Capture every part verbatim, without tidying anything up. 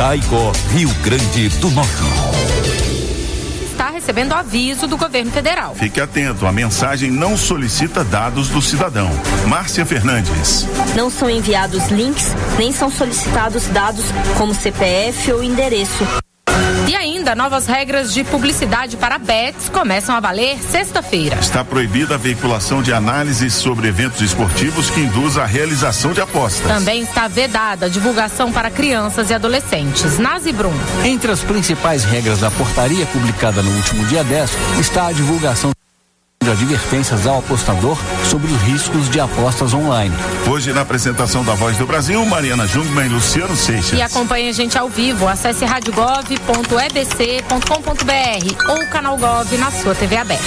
Caicó, Rio Grande do Norte. Está recebendo aviso do governo federal. Fique atento, a mensagem não solicita dados do cidadão. Márcia Fernandes. Não são enviados links, nem são solicitados dados como C P F ou endereço. E ainda, novas regras de publicidade para bets começam a valer sexta-feira. Está proibida a veiculação de análises sobre eventos esportivos que induzam a realização de apostas. Também está vedada a divulgação para crianças e adolescentes. Nazi Brum. Entre as principais regras da portaria publicada no último dia dez está a divulgação de advertências ao apostador sobre os riscos de apostas online. Hoje, na apresentação da Voz do Brasil, Mariana Jungmann e Luciano Seixas. E acompanhe a gente ao vivo. Acesse rádio gov ponto e b c ponto com ponto b r ou o canal Gov na sua T V aberta.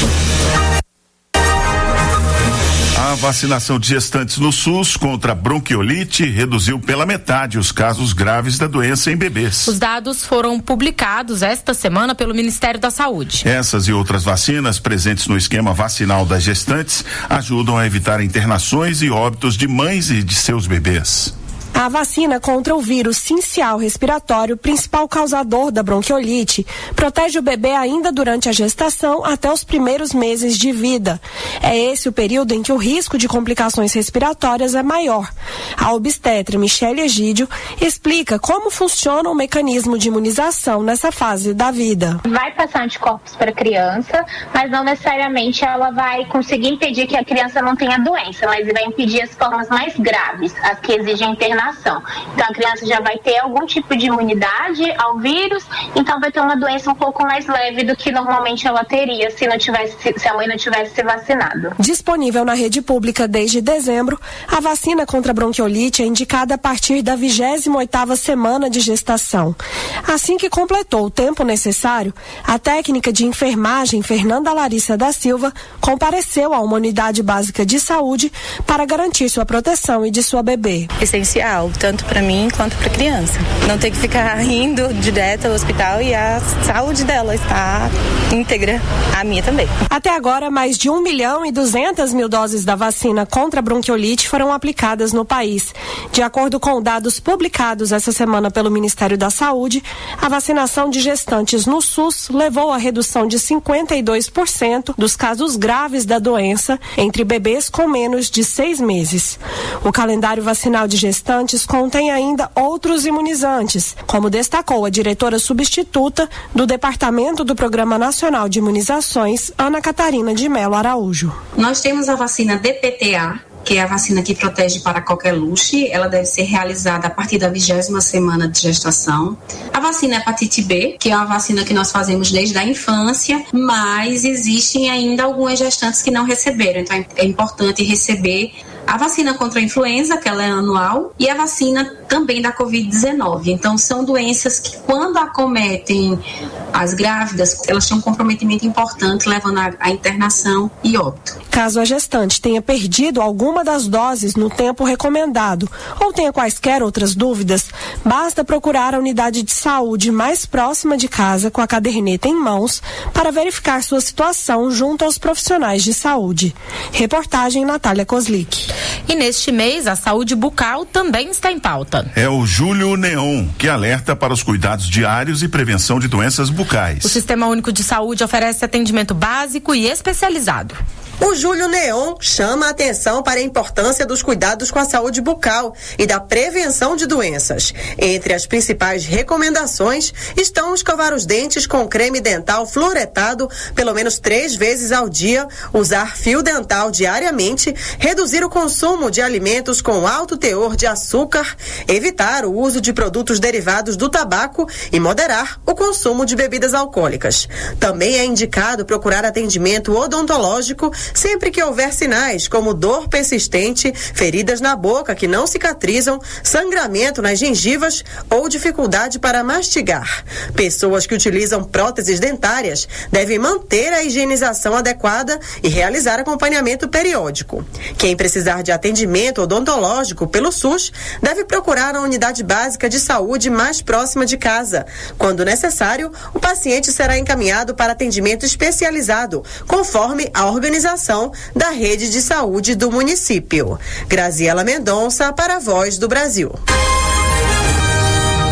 A vacinação de gestantes no SUS contra bronquiolite reduziu pela metade os casos graves da doença em bebês. Os dados foram publicados esta semana pelo Ministério da Saúde. Essas e outras vacinas presentes no esquema vacinal das gestantes ajudam a evitar internações e óbitos de mães e de seus bebês. A vacina contra o vírus sincial respiratório, principal causador da bronquiolite, protege o bebê ainda durante a gestação até os primeiros meses de vida. É esse o período em que o risco de complicações respiratórias é maior. A obstetra Michele Egídio explica como funciona o mecanismo de imunização nessa fase da vida. Vai passar anticorpos para a criança, mas não necessariamente ela vai conseguir impedir que a criança não tenha doença, mas vai impedir as formas mais graves, as que exigem internação. Então a criança já vai ter algum tipo de imunidade ao vírus, então vai ter uma doença um pouco mais leve do que normalmente ela teria se não tivesse, se a mãe não tivesse se vacinado. Disponível na rede pública desde dezembro, a vacina contra a bronquiolite é indicada a partir da vigésima oitava semana de gestação. Assim que completou o tempo necessário, a técnica de enfermagem Fernanda Larissa da Silva compareceu a uma unidade básica de saúde para garantir sua proteção e de sua bebê. Essencial, tanto para mim quanto para a criança. Não ter que ficar indo direto ao hospital e a saúde dela está íntegra, a minha também. Até agora, mais de um milhão e duzentas mil doses da vacina contra a bronquiolite foram aplicadas no país. De acordo com dados publicados essa semana pelo Ministério da Saúde, a vacinação de gestantes no SUS levou à redução de cinquenta e dois por cento dos casos graves da doença entre bebês com menos de seis meses. O calendário vacinal de gestantes contém ainda outros imunizantes, como destacou a diretora substituta do Departamento do Programa Nacional de Imunizações, Ana Catarina de Melo Araújo. Nós temos a vacina D P T A, que é a vacina que protege para qualquer luxo. Ela deve ser realizada a partir da vigésima semana de gestação. A vacina hepatite B, que é uma vacina que nós fazemos desde a infância, mas existem ainda algumas gestantes que não receberam, então é importante receber a vacina contra a influenza, que ela é anual, e a vacina também da covid dezenove. Então, são doenças que, quando acometem as grávidas, elas têm um comprometimento importante, levando à internação e óbito. Caso a gestante tenha perdido alguma das doses no tempo recomendado ou tenha quaisquer outras dúvidas, basta procurar a unidade de saúde mais próxima de casa com a caderneta em mãos para verificar sua situação junto aos profissionais de saúde. Reportagem Natália Kozlik. E neste mês, a saúde bucal também está em pauta. É o Julho Neon, que alerta para os cuidados diários e prevenção de doenças bucais. O Sistema Único de Saúde oferece atendimento básico e especializado. O Julho Neon chama a atenção para a importância dos cuidados com a saúde bucal e da prevenção de doenças. Entre as principais recomendações estão escovar os dentes com creme dental fluoretado pelo menos três vezes ao dia, usar fio dental diariamente, reduzir o consumo de alimentos com alto teor de açúcar, evitar o uso de produtos derivados do tabaco e moderar o consumo de bebidas alcoólicas. Também é indicado procurar atendimento odontológico sempre que houver sinais como dor persistente, feridas na boca que não cicatrizam, sangramento nas gengivas ou dificuldade para mastigar. Pessoas que utilizam próteses dentárias devem manter a higienização adequada e realizar acompanhamento periódico. Quem precisar de atendimento odontológico pelo SUS deve procurar a unidade básica de saúde mais próxima de casa. Quando necessário, o paciente será encaminhado para atendimento especializado, conforme a organização da rede de saúde do município. Graziela Mendonça para a Voz do Brasil.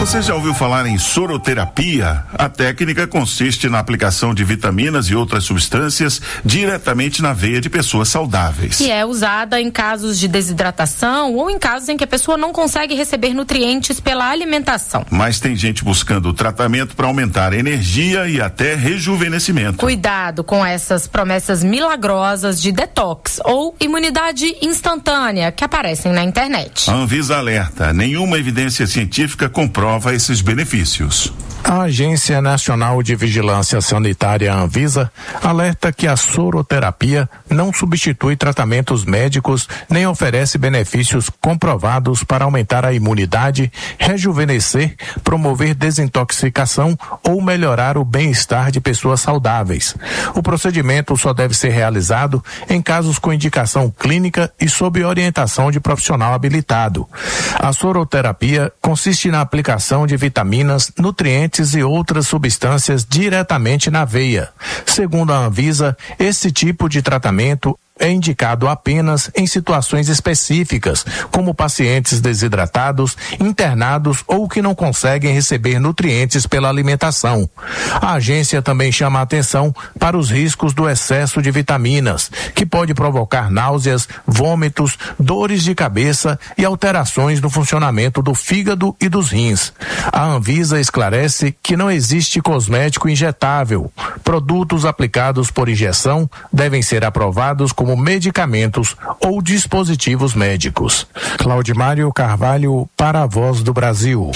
Você já ouviu falar em soroterapia? A técnica consiste na aplicação de vitaminas e outras substâncias diretamente na veia de pessoas saudáveis. E é usada em casos de desidratação ou em casos em que a pessoa não consegue receber nutrientes pela alimentação. Mas tem gente buscando o tratamento para aumentar a energia e até rejuvenescimento. Cuidado com essas promessas milagrosas de detox ou imunidade instantânea que aparecem na internet. A Anvisa alerta, nenhuma evidência científica comprova esses benefícios. A Agência Nacional de Vigilância Sanitária, Anvisa, alerta que a soroterapia não substitui tratamentos médicos nem oferece benefícios comprovados para aumentar a imunidade, rejuvenescer, promover desintoxicação ou melhorar o bem-estar de pessoas saudáveis. O procedimento só deve ser realizado em casos com indicação clínica e sob orientação de profissional habilitado. A soroterapia consiste na aplicação de vitaminas, nutrientes e outras substâncias diretamente na veia. Segundo a Anvisa, esse tipo de tratamento é indicado apenas em situações específicas, como pacientes desidratados, internados ou que não conseguem receber nutrientes pela alimentação. A agência também chama a atenção para os riscos do excesso de vitaminas, que pode provocar náuseas, vômitos, dores de cabeça e alterações no funcionamento do fígado e dos rins. A Anvisa esclarece que não existe cosmético injetável. Produtos aplicados por injeção devem ser aprovados como como medicamentos ou dispositivos médicos. Claudimário Carvalho, para a Voz do Brasil.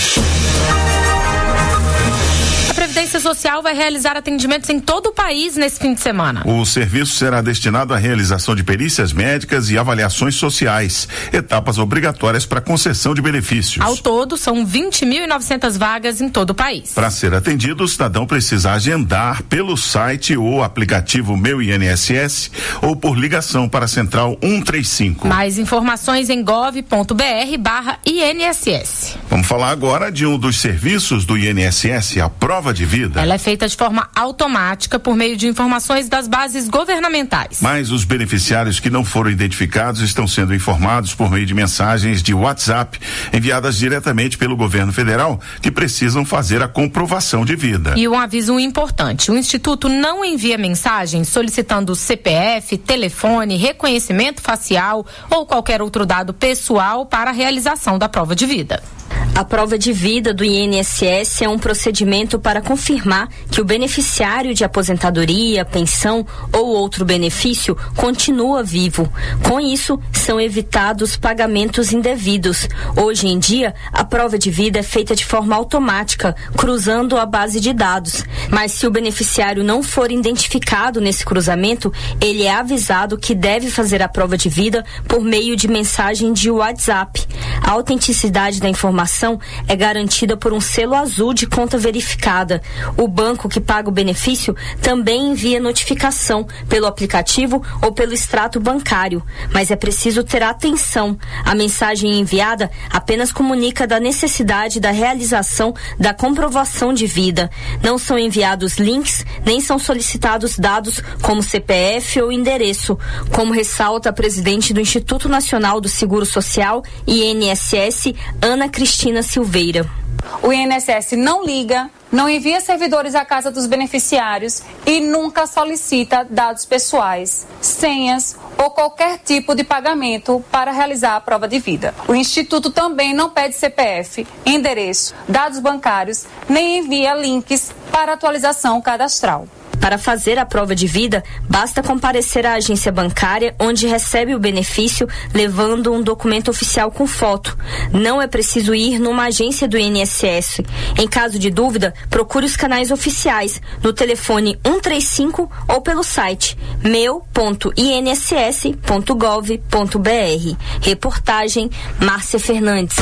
A Previdência Social vai realizar atendimentos em todo o país nesse fim de semana. O serviço será destinado à realização de perícias médicas e avaliações sociais, etapas obrigatórias para concessão de benefícios. Ao todo, são vinte mil e novecentas vagas em todo o país. Para ser atendido, o cidadão precisa agendar pelo site ou aplicativo Meu I N S S ou por ligação para a Central cento e trinta e cinco. Mais informações em gov ponto br barra I N S S. Vamos falar agora de um dos serviços do I N S S, a prova de vida. Ela é feita de forma automática por meio de informações das bases governamentais. Mas os beneficiários que não foram identificados estão sendo informados por meio de mensagens de WhatsApp enviadas diretamente pelo governo federal, que precisam fazer a comprovação de vida. E um aviso importante: o Instituto não envia mensagens solicitando C P F, telefone, reconhecimento facial ou qualquer outro dado pessoal para a realização da prova de vida. A prova de vida do I N S S é um procedimento para confirmar que o beneficiário de aposentadoria, pensão ou outro benefício continua vivo. Com isso, são evitados pagamentos indevidos. Hoje em dia, a prova de vida é feita de forma automática, cruzando a base de dados. Mas se o beneficiário não for identificado nesse cruzamento, ele é avisado que deve fazer a prova de vida por meio de mensagem de WhatsApp. A autenticidade da informação é garantida por um selo azul de conta verificada. O banco que paga o benefício também envia notificação pelo aplicativo ou pelo extrato bancário, mas é preciso ter atenção. A mensagem enviada apenas comunica da necessidade da realização da comprovação de vida. Não são enviados links, nem são solicitados dados como C P F ou endereço, como ressalta a presidente do Instituto Nacional do Seguro Social, I N S S, Ana Cristina Silveira. O I N S S não liga, não envia servidores à casa dos beneficiários e nunca solicita dados pessoais, senhas ou qualquer tipo de pagamento para realizar a prova de vida. O Instituto também não pede C P F, endereço, dados bancários, nem envia links para atualização cadastral. Para fazer a prova de vida, basta comparecer à agência bancária onde recebe o benefício levando um documento oficial com foto. Não é preciso ir numa agência do I N S S. Em caso de dúvida, procure os canais oficiais no telefone cento e trinta e cinco ou pelo site meu ponto i n s s ponto gov ponto b r. Reportagem Márcia Fernandes.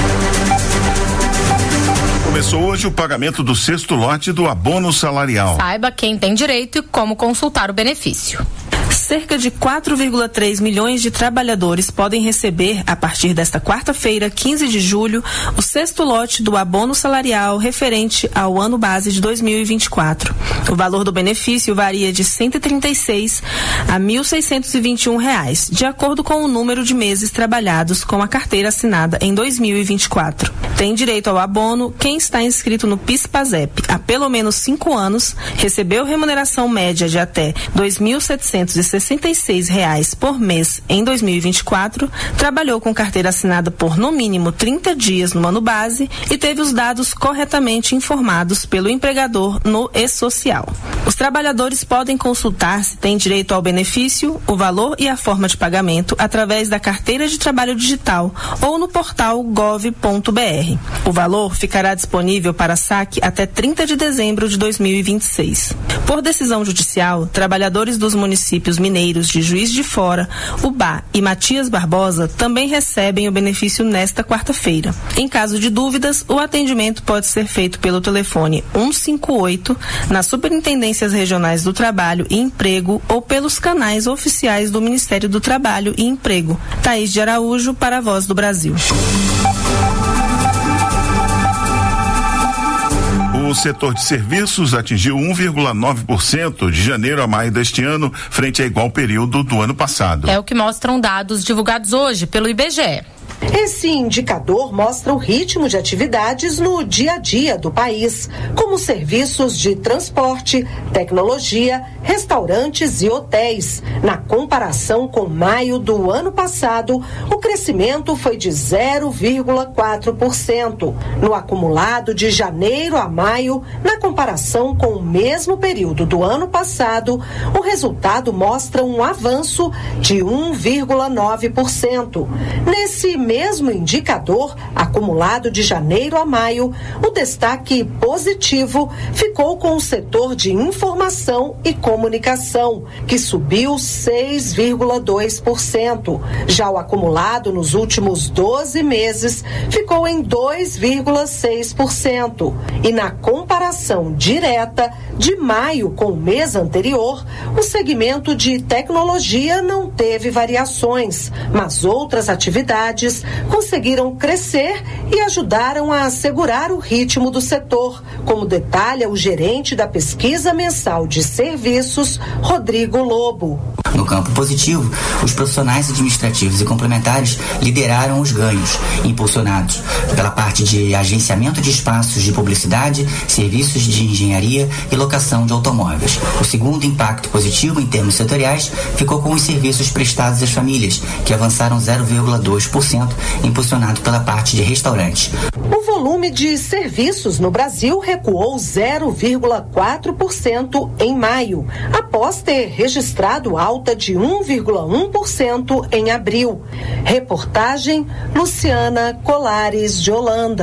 Começou hoje o pagamento do sexto lote do abono salarial. Saiba quem tem direito e como consultar o benefício. cerca de quatro vírgula três milhões de trabalhadores podem receber, a partir desta quarta-feira, quinze de julho, o sexto lote do abono salarial referente ao ano base de dois mil e vinte e quatro. O valor do benefício varia de cento e trinta e seis a mil seiscentos e vinte e um reais, de acordo com o número de meses trabalhados com a carteira assinada em dois mil e vinte e quatro. Tem direito ao abono quem está inscrito no PIS/PASEP há pelo menos cinco anos, recebeu remuneração média de até dois mil setecentos e sessenta e seis reais por mês em dois mil e vinte e quatro, trabalhou com carteira assinada por no mínimo trinta dias no ano base e teve os dados corretamente informados pelo empregador no e-social. Os trabalhadores podem consultar se têm direito ao benefício, o valor e a forma de pagamento através da carteira de trabalho digital ou no portal gov ponto br. O valor ficará disponível para saque até trinta de dezembro de dois mil e vinte e seis. Por decisão judicial, trabalhadores dos municípios mineiros de Juiz de Fora, Ubá e Matias Barbosa também recebem o benefício nesta quarta-feira. Em caso de dúvidas, o atendimento pode ser feito pelo telefone cento e cinquenta e oito, nas Superintendências Regionais do Trabalho e Emprego ou pelos canais oficiais do Ministério do Trabalho e Emprego. Thaís de Araújo, para a Voz do Brasil. O setor de serviços atingiu um vírgula nove por cento de janeiro a maio deste ano, frente a igual período do ano passado. É o que mostram dados divulgados hoje pelo I B G E. Esse indicador mostra o ritmo de atividades no dia a dia do país, como serviços de transporte, tecnologia, restaurantes e hotéis. Na comparação com maio do ano passado, o crescimento foi de zero vírgula quatro por cento. No acumulado de janeiro a maio, na comparação com o mesmo período do ano passado, o resultado mostra um avanço de um vírgula nove por cento. Nesse mesmo indicador, acumulado de janeiro a maio, o destaque positivo ficou com o setor de informação e comunicação, que subiu seis vírgula dois por cento. Já o acumulado nos últimos doze meses ficou em dois vírgula seis por cento. E na comparação direta de maio com o mês anterior, o segmento de tecnologia não teve variações, mas outras atividades conseguiram crescer e ajudaram a assegurar o ritmo do setor, como detalha o gerente da pesquisa mensal de serviços, Rodrigo Lobo. No campo positivo, os profissionais administrativos e complementares lideraram os ganhos, impulsionados pela parte de agenciamento de espaços de publicidade, serviços de engenharia e locação de automóveis. O segundo impacto positivo em termos setoriais ficou com os serviços prestados às famílias, que avançaram zero vírgula dois por cento, impulsionado pela parte de restaurantes. O volume de serviços no Brasil recuou zero vírgula quatro por cento em maio, após ter registrado alta de um vírgula um por cento em abril. Reportagem Luciana Colares de Holanda.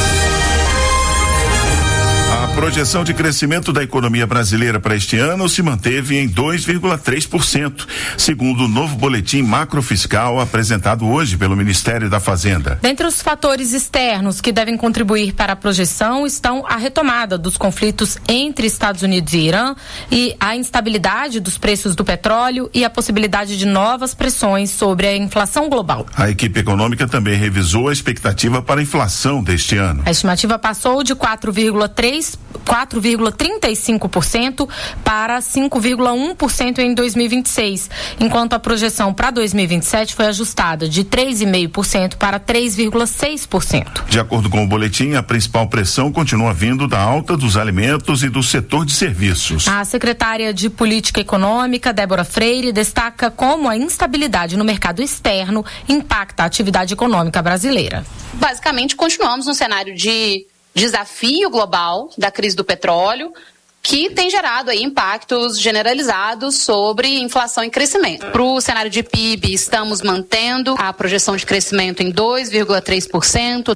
A projeção de crescimento da economia brasileira para este ano se manteve em dois vírgula três por cento, segundo o novo boletim macrofiscal apresentado hoje pelo Ministério da Fazenda. Dentre os fatores externos que devem contribuir para a projeção estão a retomada dos conflitos entre Estados Unidos e Irã e a instabilidade dos preços do petróleo e a possibilidade de novas pressões sobre a inflação global. A equipe econômica também revisou a expectativa para a inflação deste ano. A estimativa passou de quatro vírgula trinta e cinco por cento para cinco vírgula um por cento em dois mil e vinte e seis, enquanto a projeção para dois mil e vinte e sete foi ajustada de três vírgula cinco por cento para três vírgula seis por cento. De acordo com o boletim, a principal pressão continua vindo da alta dos alimentos e do setor de serviços. A secretária de Política Econômica, Débora Freire, destaca como a instabilidade no mercado externo impacta a atividade econômica brasileira. Basicamente, continuamos num cenário de desafio global da crise do petróleo, que tem gerado aí impactos generalizados sobre inflação e crescimento. Para o cenário de P I B, estamos mantendo a projeção de crescimento em dois vírgula três por cento.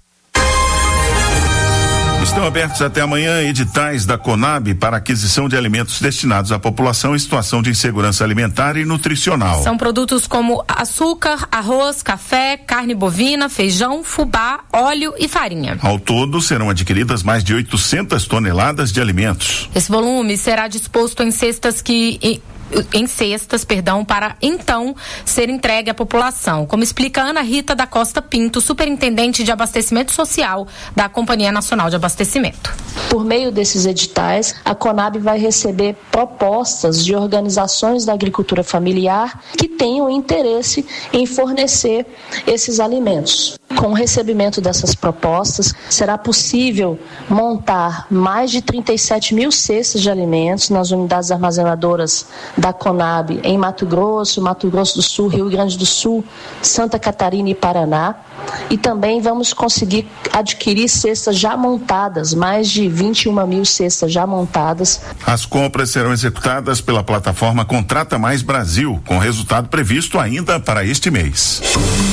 Estão abertos até amanhã editais da Conab para aquisição de alimentos destinados à população em situação de insegurança alimentar e nutricional. São produtos como açúcar, arroz, café, carne bovina, feijão, fubá, óleo e farinha. Ao todo, serão adquiridas mais de oitocentas toneladas de alimentos. Esse volume será disposto em cestas que em cestas, perdão, para então ser entregue à população, como explica Ana Rita da Costa Pinto, superintendente de abastecimento social da Companhia Nacional de Abastecimento. Por meio desses editais, a Conab vai receber propostas de organizações da agricultura familiar que tenham interesse em fornecer esses alimentos. Com o recebimento dessas propostas, será possível montar mais de trinta e sete mil cestas de alimentos nas unidades armazenadoras da Conab em Mato Grosso, Mato Grosso do Sul, Rio Grande do Sul, Santa Catarina e Paraná. E também vamos conseguir adquirir cestas já montadas, mais de vinte e uma mil cestas já montadas. As compras serão executadas pela plataforma Contrata Mais Brasil, com resultado previsto ainda para este mês.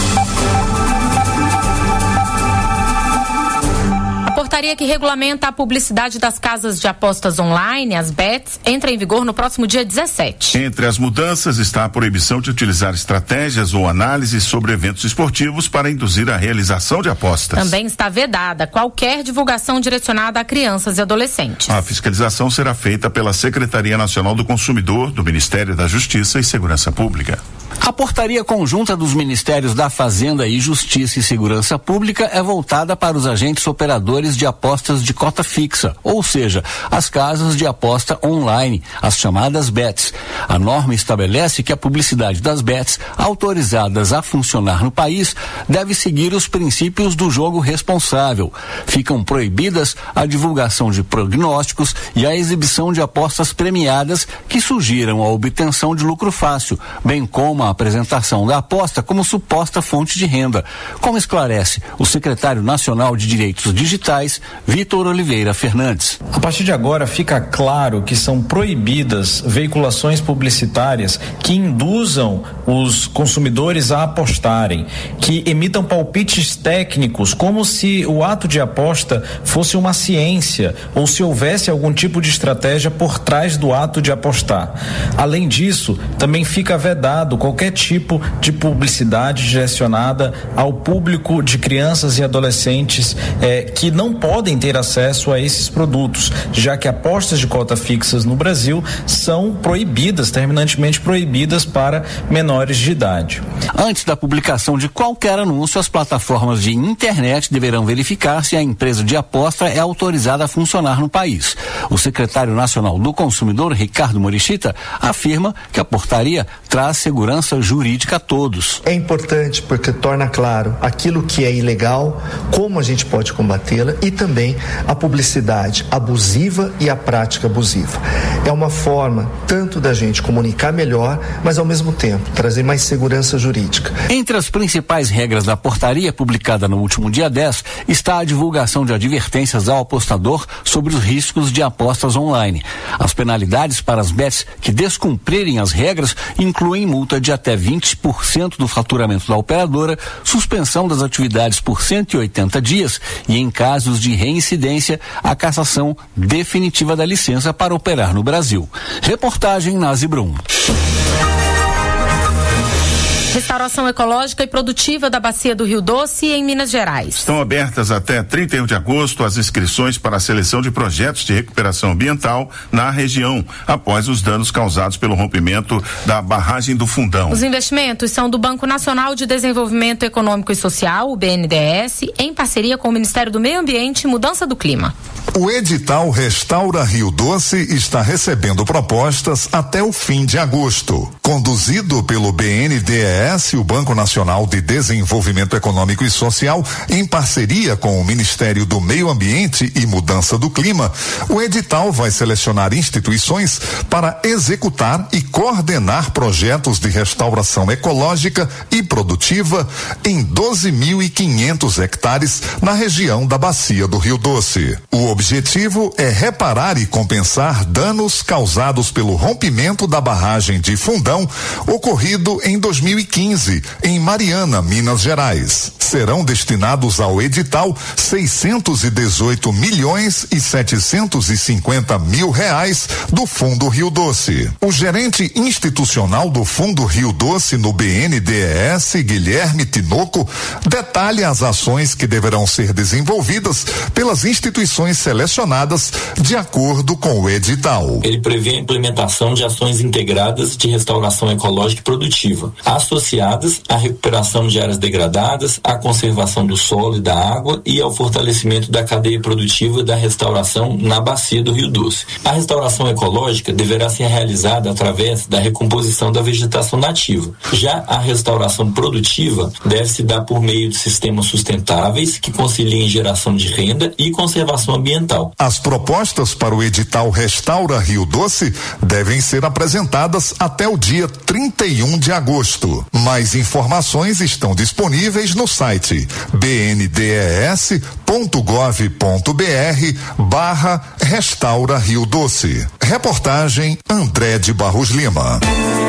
A portaria que regulamenta a publicidade das casas de apostas online, as bets, entra em vigor no próximo dia dezessete. Entre as mudanças está a proibição de utilizar estratégias ou análises sobre eventos esportivos para induzir a realização de apostas. Também está vedada qualquer divulgação direcionada a crianças e adolescentes. A fiscalização será feita pela Secretaria Nacional do Consumidor, do Ministério da Justiça e Segurança Pública. A portaria conjunta dos Ministérios da Fazenda e Justiça e Segurança Pública é voltada para os agentes operadores de apostas de cota fixa, ou seja, as casas de aposta online, as chamadas bets. A norma estabelece que a publicidade das bets, autorizadas a funcionar no país, deve seguir os princípios do jogo responsável. Ficam proibidas a divulgação de prognósticos e a exibição de apostas premiadas que sugiram a obtenção de lucro fácil, bem como a apresentação da aposta como suposta fonte de renda, como esclarece o secretário nacional de Direitos Digitais, Vitor Oliveira Fernandes. A partir de agora fica claro que são proibidas veiculações publicitárias que induzam os consumidores a apostarem, que emitam palpites técnicos como se o ato de aposta fosse uma ciência ou se houvesse algum tipo de estratégia por trás do ato de apostar. Além disso, também fica vedado qualquer tipo de publicidade direcionada ao público de crianças e adolescentes eh, que não podem ter acesso a esses produtos, já que apostas de cota fixas no Brasil são proibidas, terminantemente proibidas para menores de idade. Antes da publicação de qualquer anúncio, as plataformas de internet deverão verificar se a empresa de aposta é autorizada a funcionar no país. O secretário nacional do Consumidor, Ricardo Morichita, afirma que a portaria traz segurança jurídica a todos. É importante porque torna claro aquilo que é ilegal, como a gente pode combatê-la e também a publicidade abusiva e a prática abusiva. É uma forma tanto da gente comunicar melhor, mas ao mesmo tempo trazer mais segurança jurídica. Entre as principais regras da portaria publicada no último dia dez está a divulgação de advertências ao apostador sobre os riscos de apostas online. As penalidades para as bets que descumprirem as regras incluem multa de até vinte por cento do faturamento da operadora, suspensão das atividades por cento e oitenta dias e, em casos de reincidência, a cassação definitiva da licença para operar no Brasil. Reportagem Nazi Brum. Restauração ecológica e produtiva da Bacia do Rio Doce, em Minas Gerais. Estão abertas até trinta e um de agosto as inscrições para a seleção de projetos de recuperação ambiental na região, após os danos causados pelo rompimento da barragem do Fundão. Os investimentos são do Banco Nacional de Desenvolvimento Econômico e Social, o B N D E S, em parceria com o Ministério do Meio Ambiente e Mudança do Clima. O edital Restaura Rio Doce está recebendo propostas até o fim de agosto. Conduzido pelo B N D E S, o Banco Nacional de Desenvolvimento Econômico e Social, em parceria com o Ministério do Meio Ambiente e Mudança do Clima, o edital vai selecionar instituições para executar e coordenar projetos de restauração ecológica e produtiva em doze mil e quinhentos hectares na região da Bacia do Rio Doce. O objetivo é reparar e compensar danos causados pelo rompimento da barragem de Fundão, ocorrido em dois mil e quinze, em Mariana, Minas Gerais. Serão destinados ao edital seiscentos e dezoito milhões e setecentos e cinquenta mil reais do Fundo Rio Doce. O gerente institucional do Fundo Rio Doce no B N D E S, Guilherme Tinoco, detalha as ações que deverão ser desenvolvidas pelas instituições selecionadas selecionadas de acordo com o edital. Ele prevê a implementação de ações integradas de restauração ecológica e produtiva, associadas à recuperação de áreas degradadas, à conservação do solo e da água e ao fortalecimento da cadeia produtiva da restauração na bacia do Rio Doce. A restauração ecológica deverá ser realizada através da recomposição da vegetação nativa. Já a restauração produtiva deve se dar por meio de sistemas sustentáveis que conciliem geração de renda e conservação ambiental. As propostas para o edital Restaura Rio Doce devem ser apresentadas até o dia trinta e um de agosto. Mais informações estão disponíveis no site b n d e s ponto gov ponto b r barra Restaura Rio Doce. Reportagem André de Barros Lima.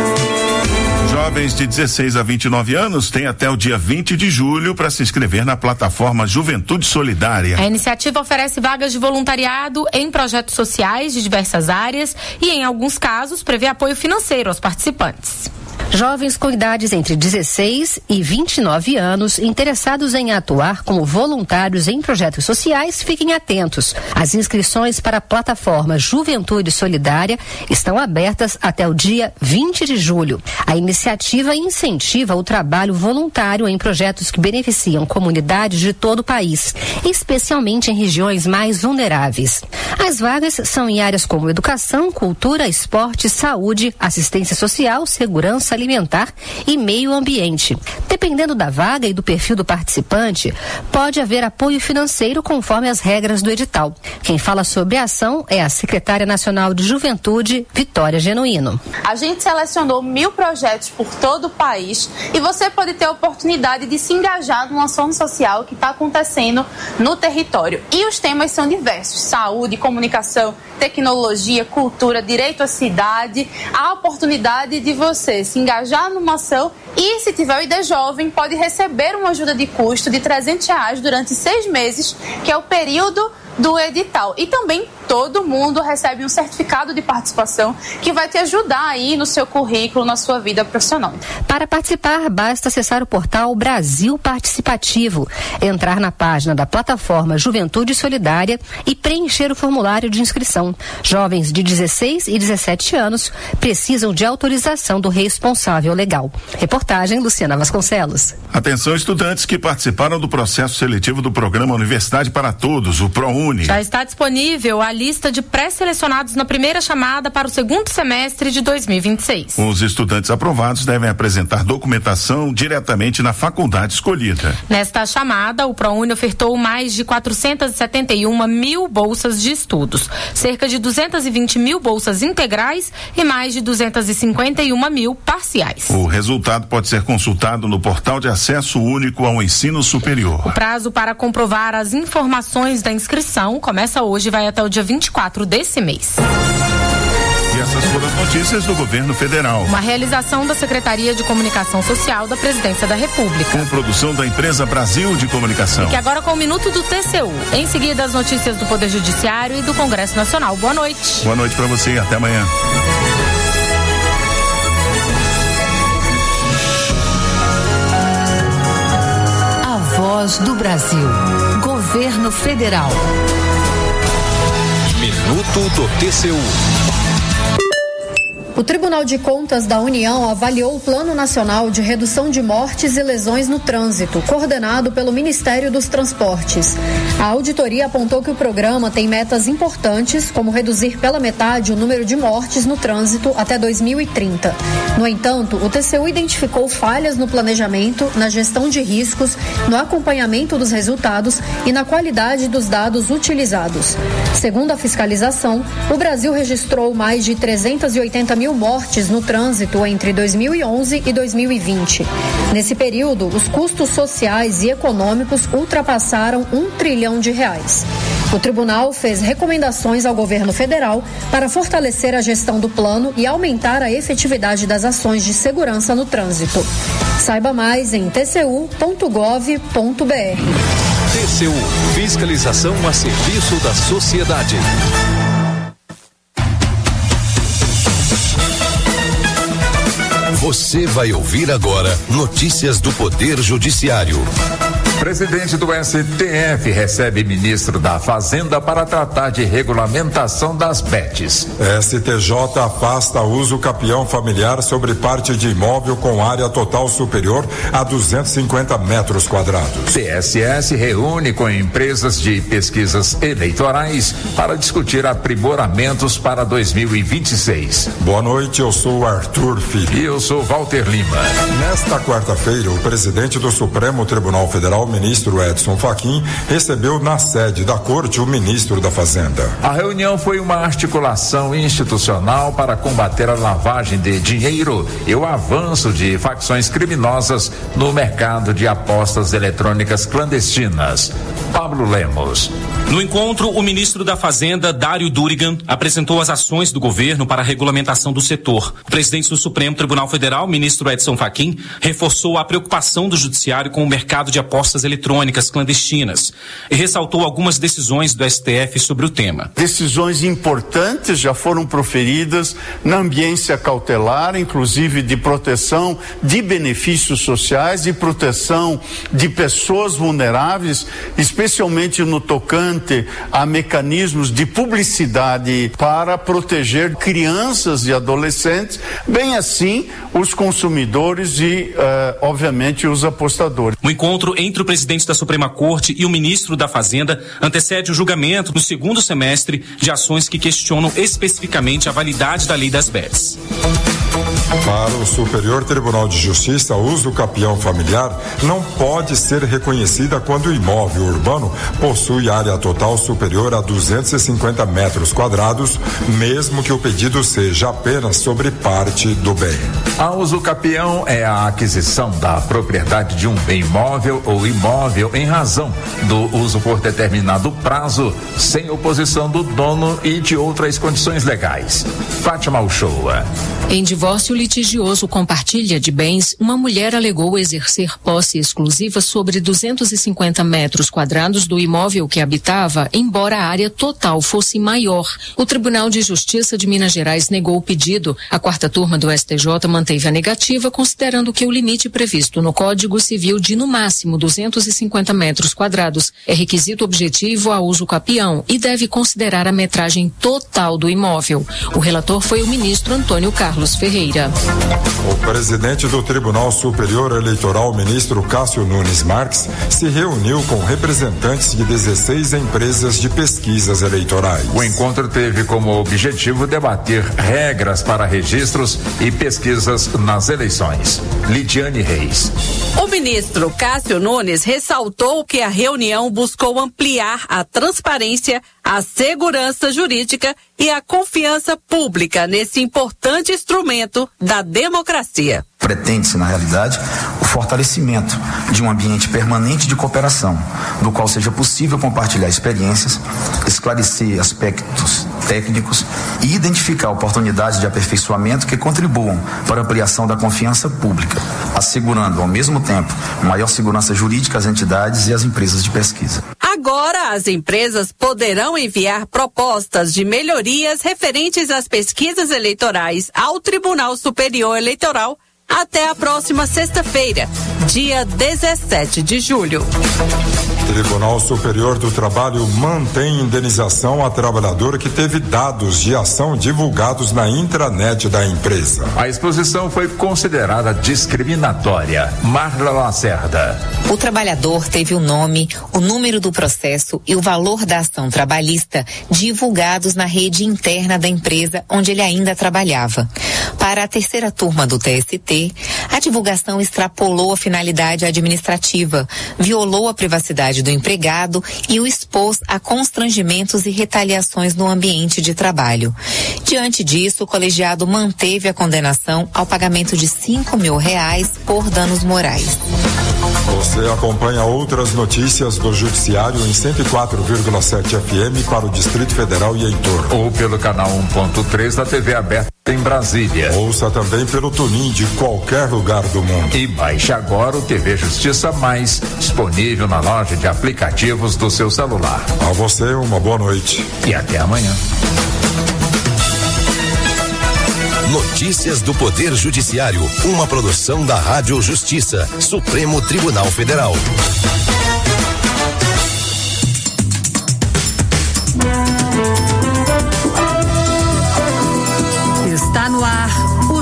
Jovens de dezesseis a vinte e nove anos têm até o dia vinte de julho para se inscrever na plataforma Juventude Solidária. A iniciativa oferece vagas de voluntariado em projetos sociais de diversas áreas e, em alguns casos, prevê apoio financeiro aos participantes. Jovens com idades entre dezesseis e vinte e nove anos interessados em atuar como voluntários em projetos sociais, fiquem atentos. As inscrições para a plataforma Juventude Solidária estão abertas até o dia vinte de julho. A iniciativa incentiva o trabalho voluntário em projetos que beneficiam comunidades de todo o país, especialmente em regiões mais vulneráveis. As vagas são em áreas como educação, cultura, esporte, saúde, assistência social, segurança alimentar e meio ambiente. Dependendo da vaga e do perfil do participante, pode haver apoio financeiro conforme as regras do edital. Quem fala sobre a ação é a secretária nacional de Juventude, Vitória Genuíno. A gente selecionou mil projetos por todo o país e você pode ter a oportunidade de se engajar numa ação social que está acontecendo no território. E os temas são diversos: saúde, comunicação, tecnologia, cultura, direito à cidade. A oportunidade de você se engajar numa ação e, se tiver o I D jovem, pode receber uma ajuda de custo de trezentos reais durante seis meses, que é o período do edital. E também todo mundo recebe um certificado de participação que vai te ajudar aí no seu currículo, na sua vida profissional. Para participar, basta acessar o portal Brasil Participativo, entrar na página da plataforma Juventude Solidária e preencher o formulário de inscrição. Jovens de dezesseis e dezessete anos precisam de autorização do responsável legal. Reportagem Luciana Vasconcelos. Atenção, estudantes que participaram do processo seletivo do programa Universidade para Todos, o ProUni. Já está disponível a lista de pré-selecionados na primeira chamada para o segundo semestre de dois mil e vinte e seis. Os estudantes aprovados devem apresentar documentação diretamente na faculdade escolhida. Nesta chamada, o ProUni ofertou mais de quatrocentas e setenta e uma mil bolsas de estudos, cerca de duzentas e vinte mil bolsas integrais e mais de duzentas e cinquenta e uma mil parciais. O resultado pode ser consultado no portal de acesso único ao ensino superior. O prazo para comprovar as informações da inscrição começa hoje e vai até o dia vinte e quatro desse mês. E essas foram as notícias do governo federal. Uma realização da Secretaria de Comunicação Social da Presidência da República. Com produção da empresa Brasil de Comunicação. E que agora com o Minuto do T C U. Em seguida, as notícias do Poder Judiciário e do Congresso Nacional. Boa noite. Boa noite para você e até amanhã. A Voz do Brasil. Governo Federal. Minuto do T C U. O Tribunal de Contas da União avaliou o Plano Nacional de Redução de Mortes e Lesões no Trânsito, coordenado pelo Ministério dos Transportes. A auditoria apontou que o programa tem metas importantes, como reduzir pela metade o número de mortes no trânsito até dois mil e trinta. No entanto, o T C U identificou falhas no planejamento, na gestão de riscos, no acompanhamento dos resultados e na qualidade dos dados utilizados. Segundo a fiscalização, o Brasil registrou mais de trezentas e oitenta mil mortes no trânsito entre dois mil e onze e dois mil e vinte. Nesse período, os custos sociais e econômicos ultrapassaram um trilhão de reais. O tribunal fez recomendações ao governo federal para fortalecer a gestão do plano e aumentar a efetividade das ações de segurança no trânsito. Saiba mais em t c u ponto gov ponto b r. T C U, fiscalização a serviço da sociedade. Você vai ouvir agora notícias do Poder Judiciário. Presidente do S T F recebe ministro da Fazenda para tratar de regulamentação das bets. S T J afasta uso capião familiar sobre parte de imóvel com área total superior a duzentos e cinquenta metros quadrados. T S S reúne com empresas de pesquisas eleitorais para discutir aprimoramentos para dois mil e vinte e seis. Boa noite, eu sou Arthur Filho. E eu sou Walter Lima. Nesta quarta-feira, o presidente do Supremo Tribunal Federal, ministro Edson Fachin, recebeu na sede da corte o ministro da Fazenda. A reunião foi uma articulação institucional para combater a lavagem de dinheiro e o avanço de facções criminosas no mercado de apostas eletrônicas clandestinas. Pablo Lemos. No encontro, o ministro da Fazenda, Dário Durigan, apresentou as ações do governo para a regulamentação do setor. O presidente do Supremo Tribunal Federal, ministro Edson Fachin, reforçou a preocupação do judiciário com o mercado de apostas eletrônicas clandestinas e ressaltou algumas decisões do S T F sobre o tema. Decisões importantes já foram proferidas na ambiência cautelar, inclusive de proteção de benefícios sociais e proteção de pessoas vulneráveis, especialmente no tocante a mecanismos de publicidade para proteger crianças e adolescentes, bem assim os consumidores e, uh, obviamente, os apostadores. O encontro entre o presidente da Suprema Corte e o ministro da Fazenda antecede o julgamento no segundo semestre de ações que questionam especificamente a validade da lei das bets. Para o Superior Tribunal de Justiça, o uso capião familiar não pode ser reconhecida quando o imóvel urbano possui área total superior a duzentos e cinquenta metros quadrados, mesmo que o pedido seja apenas sobre parte do bem. A uso capião é a aquisição da propriedade de um bem imóvel ou imóvel em razão do uso por determinado prazo, sem oposição do dono e de outras condições legais. Fátima Uchoa. Em divórcio litigioso com partilha de bens, uma mulher alegou exercer posse exclusiva sobre duzentos e cinquenta metros quadrados do imóvel que habitava, embora a área total fosse maior. O Tribunal de Justiça de Minas Gerais negou o pedido. A quarta turma do S T J manteve a negativa, considerando que o limite previsto no Código Civil de, no máximo, duzentos e cinquenta metros quadrados é requisito objetivo a uso capião e deve considerar a metragem total do imóvel. O relator foi o ministro Antônio Carlos Ferreira. O presidente do Tribunal Superior Eleitoral, ministro Cássio Nunes Marques, se reuniu com representantes de dezesseis empresas de pesquisas eleitorais. O encontro teve como objetivo debater regras para registros e pesquisas nas eleições. Lidiane Reis. O ministro Cássio Nunes ressaltou que a reunião buscou ampliar a transparência, a segurança jurídica e a confiança pública nesse importante instrumento da democracia. Pretende-se, na realidade, o fortalecimento de um ambiente permanente de cooperação, do qual seja possível compartilhar experiências, esclarecer aspectos técnicos e identificar oportunidades de aperfeiçoamento que contribuam para a ampliação da confiança pública, assegurando, ao mesmo tempo, maior segurança jurídica às entidades e às empresas de pesquisa. Agora, as empresas poderão enviar propostas de melhorias referentes às pesquisas eleitorais ao Tribunal Superior Eleitoral até a próxima sexta-feira, dia dezessete de julho. Tribunal Superior do Trabalho mantém indenização a trabalhadora que teve dados de ação divulgados na intranet da empresa. A exposição foi considerada discriminatória. Marla Lacerda. O trabalhador teve o nome, o número do processo e o valor da ação trabalhista divulgados na rede interna da empresa onde ele ainda trabalhava. Para a terceira turma do T S T, a divulgação extrapolou a finalidade administrativa, violou a privacidade do empregado e o expôs a constrangimentos e retaliações no ambiente de trabalho. Diante disso, o colegiado manteve a condenação ao pagamento de cinco mil reais por danos morais. Você acompanha outras notícias do Judiciário em cento e quatro vírgula sete F M para o Distrito Federal e entorno. Ou pelo canal um ponto três da T V aberta em Brasília. Ouça também pelo Tunin de qualquer lugar do mundo. E baixe agora o T V Justiça Mais, disponível na loja de aplicativos do seu celular. A você uma boa noite. E até amanhã. Notícias do Poder Judiciário, uma produção da Rádio Justiça, Supremo Tribunal Federal.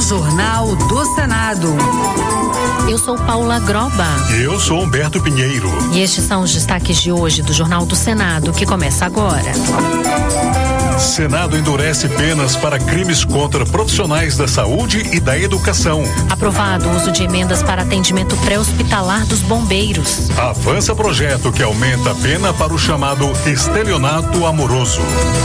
Jornal do Senado. Eu sou Paula Groba. Eu sou Humberto Pinheiro. E estes são os destaques de hoje do Jornal do Senado, que começa agora. Senado endurece penas para crimes contra profissionais da saúde e da educação. Aprovado o uso de emendas para atendimento pré-hospitalar dos bombeiros. Avança projeto que aumenta a pena para o chamado estelionato amoroso.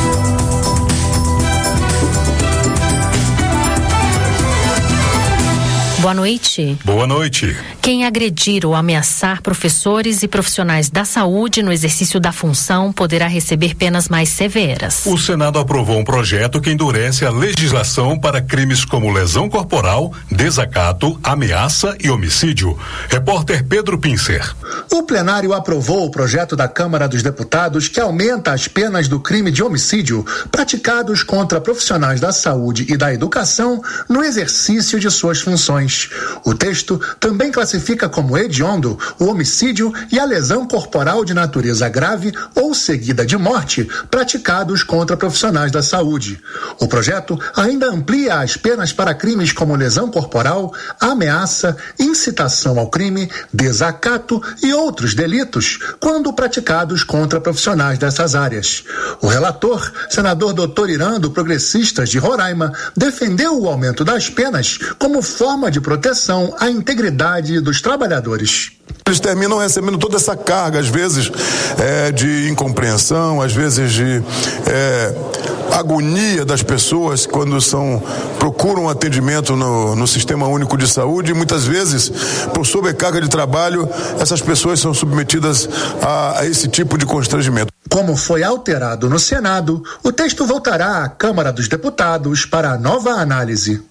Boa noite. Boa noite. Quem agredir ou ameaçar professores e profissionais da saúde no exercício da função poderá receber penas mais severas. O Senado aprovou um projeto que endurece a legislação para crimes como lesão corporal, desacato, ameaça e homicídio. Repórter Pedro Pincer. O plenário aprovou o projeto da Câmara dos Deputados que aumenta as penas do crime de homicídio praticados contra profissionais da saúde e da educação no exercício de suas funções. O texto também classifica como hediondo o homicídio e a lesão corporal de natureza grave ou seguida de morte praticados contra profissionais da saúde. O projeto ainda amplia as penas para crimes como lesão corporal, ameaça, incitação ao crime, desacato e outros delitos, quando praticados contra profissionais dessas áreas. O relator, senador doutor Irã, do Progressistas de Roraima, defendeu o aumento das penas como forma de proteção à integridade dos trabalhadores. Eles terminam recebendo toda essa carga, às vezes é, de incompreensão, às vezes de é, agonia das pessoas quando são, procuram atendimento no, no Sistema Único de Saúde, e muitas vezes, por sobrecarga de trabalho, essas pessoas são submetidas a, a esse tipo de constrangimento. Como foi alterado no Senado, o texto voltará à Câmara dos Deputados para nova análise.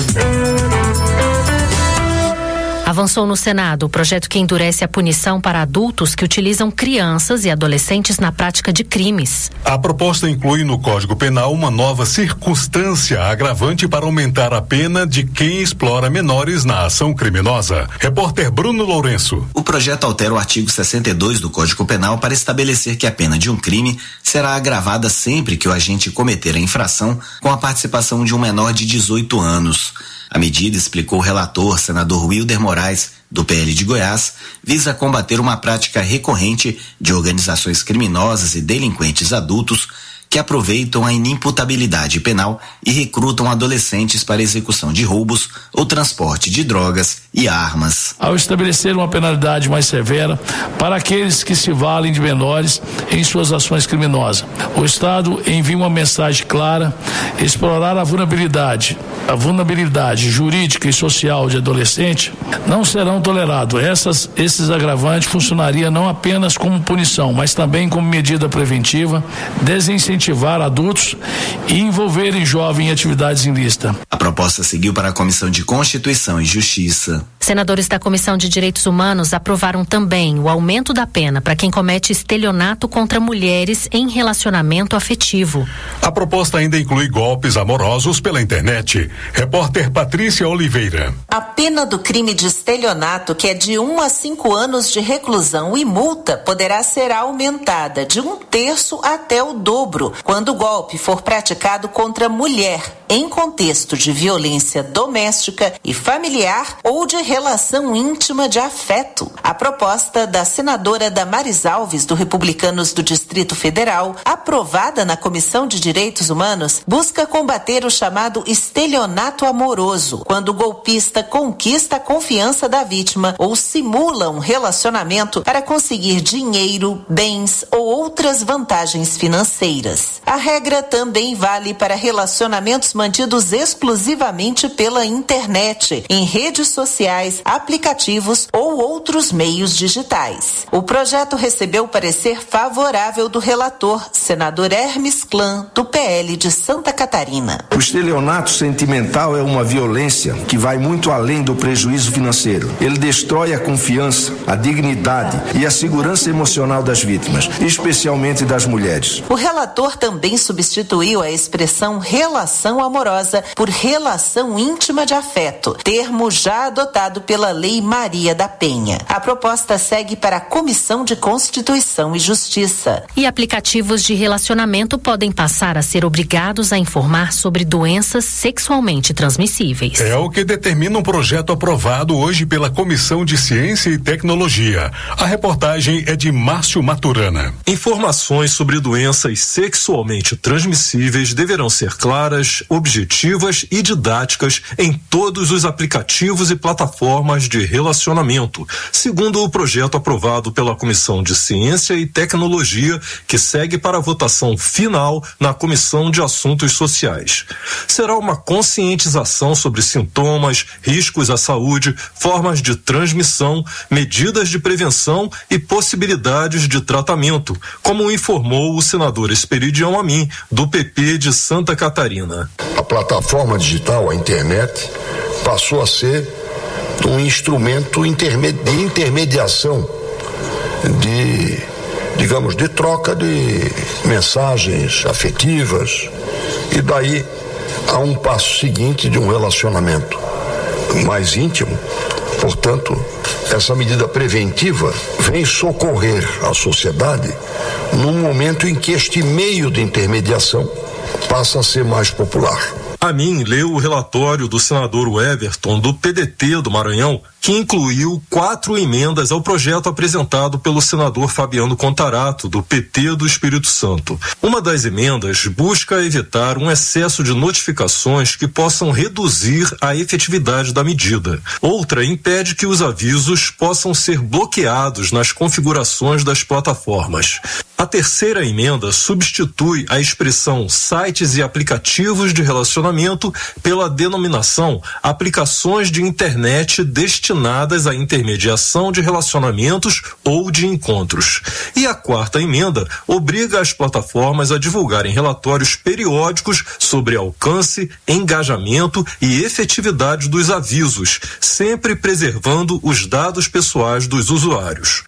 Avançou no Senado o projeto que endurece a punição para adultos que utilizam crianças e adolescentes na prática de crimes. A proposta inclui no Código Penal uma nova circunstância agravante para aumentar a pena de quem explora menores na ação criminosa. Repórter Bruno Lourenço. O projeto altera o artigo sessenta e dois do Código Penal para estabelecer que a pena de um crime será agravada sempre que o agente cometer a infração com a participação de um menor de dezoito anos. A medida, explicou o relator, senador Wilder Moraes, do P L de Goiás, visa combater uma prática recorrente de organizações criminosas e delinquentes adultos que aproveitam a inimputabilidade penal e recrutam adolescentes para execução de roubos ou transporte de drogas e armas. Ao estabelecer uma penalidade mais severa para aqueles que se valem de menores em suas ações criminosas, o Estado envia uma mensagem clara: explorar a vulnerabilidade, a vulnerabilidade jurídica e social de adolescente não serão tolerados. Essas, esses agravantes funcionariam não apenas como punição, mas também como medida preventiva, desincentivar incentivar adultos e envolverem jovens em atividades ilícitas. A proposta seguiu para a Comissão de Constituição e Justiça. Senadores da Comissão de Direitos Humanos aprovaram também o aumento da pena para quem comete estelionato contra mulheres em relacionamento afetivo. A proposta ainda inclui golpes amorosos pela internet. Repórter Patrícia Oliveira. A pena do crime de estelionato, que é de um a cinco anos de reclusão e multa, poderá ser aumentada de um terço até o dobro quando o golpe for praticado contra mulher em contexto de violência doméstica e familiar ou de relação íntima de afeto. A proposta da senadora Damares Alves, do Republicanos do Distrito Federal, aprovada na Comissão de Direitos Humanos, busca combater o chamado estelionato amoroso, quando o golpista conquista a confiança da vítima ou simula um relacionamento para conseguir dinheiro, bens ou outras vantagens financeiras. A regra também vale para relacionamentos mantidos exclusivamente pela internet, em redes sociais, aplicativos ou outros meios digitais. O projeto recebeu parecer favorável do relator, senador Hermes Clã, do P L de Santa Catarina. O estelionato sentimental é uma violência que vai muito além do prejuízo financeiro. Ele destrói a confiança, a dignidade e a segurança emocional das vítimas, especialmente das mulheres. O relator também substituiu a expressão relação amorosa por relação relação íntima de afeto, termo já adotado pela Lei Maria da Penha. A proposta segue para a Comissão de Constituição e Justiça. E aplicativos de relacionamento podem passar a ser obrigados a informar sobre doenças sexualmente transmissíveis. É o que determina um projeto aprovado hoje pela Comissão de Ciência e Tecnologia. A reportagem é de Márcio Maturana. Informações sobre doenças sexualmente transmissíveis deverão ser claras, objetivas e didáticas em todos os aplicativos e plataformas de relacionamento, segundo o projeto aprovado pela Comissão de Ciência e Tecnologia, que segue para a votação final na Comissão de Assuntos Sociais. Será uma conscientização sobre sintomas, riscos à saúde, formas de transmissão, medidas de prevenção e possibilidades de tratamento, como informou o senador Esperidião Amin, do P P de Santa Catarina. A plataforma digital, a internet, passou a ser um instrumento intermedi- de intermediação, de, digamos, de troca de mensagens afetivas, e daí há um passo seguinte de um relacionamento mais íntimo. Portanto, essa medida preventiva vem socorrer a sociedade num momento em que este meio de intermediação passa a ser mais popular. A mim leu o relatório do senador Everton, do P D T do Maranhão, que incluiu quatro emendas ao projeto apresentado pelo senador Fabiano Contarato, do P T do Espírito Santo. Uma das emendas busca evitar um excesso de notificações que possam reduzir a efetividade da medida. Outra impede que os avisos possam ser bloqueados nas configurações das plataformas. A terceira emenda substitui a expressão sites e aplicativos de relacionamento pela denominação aplicações de internet destinadas à intermediação de relacionamentos ou de encontros. E a quarta emenda obriga as plataformas a divulgarem relatórios periódicos sobre alcance, engajamento e efetividade dos avisos, sempre preservando os dados pessoais dos usuários.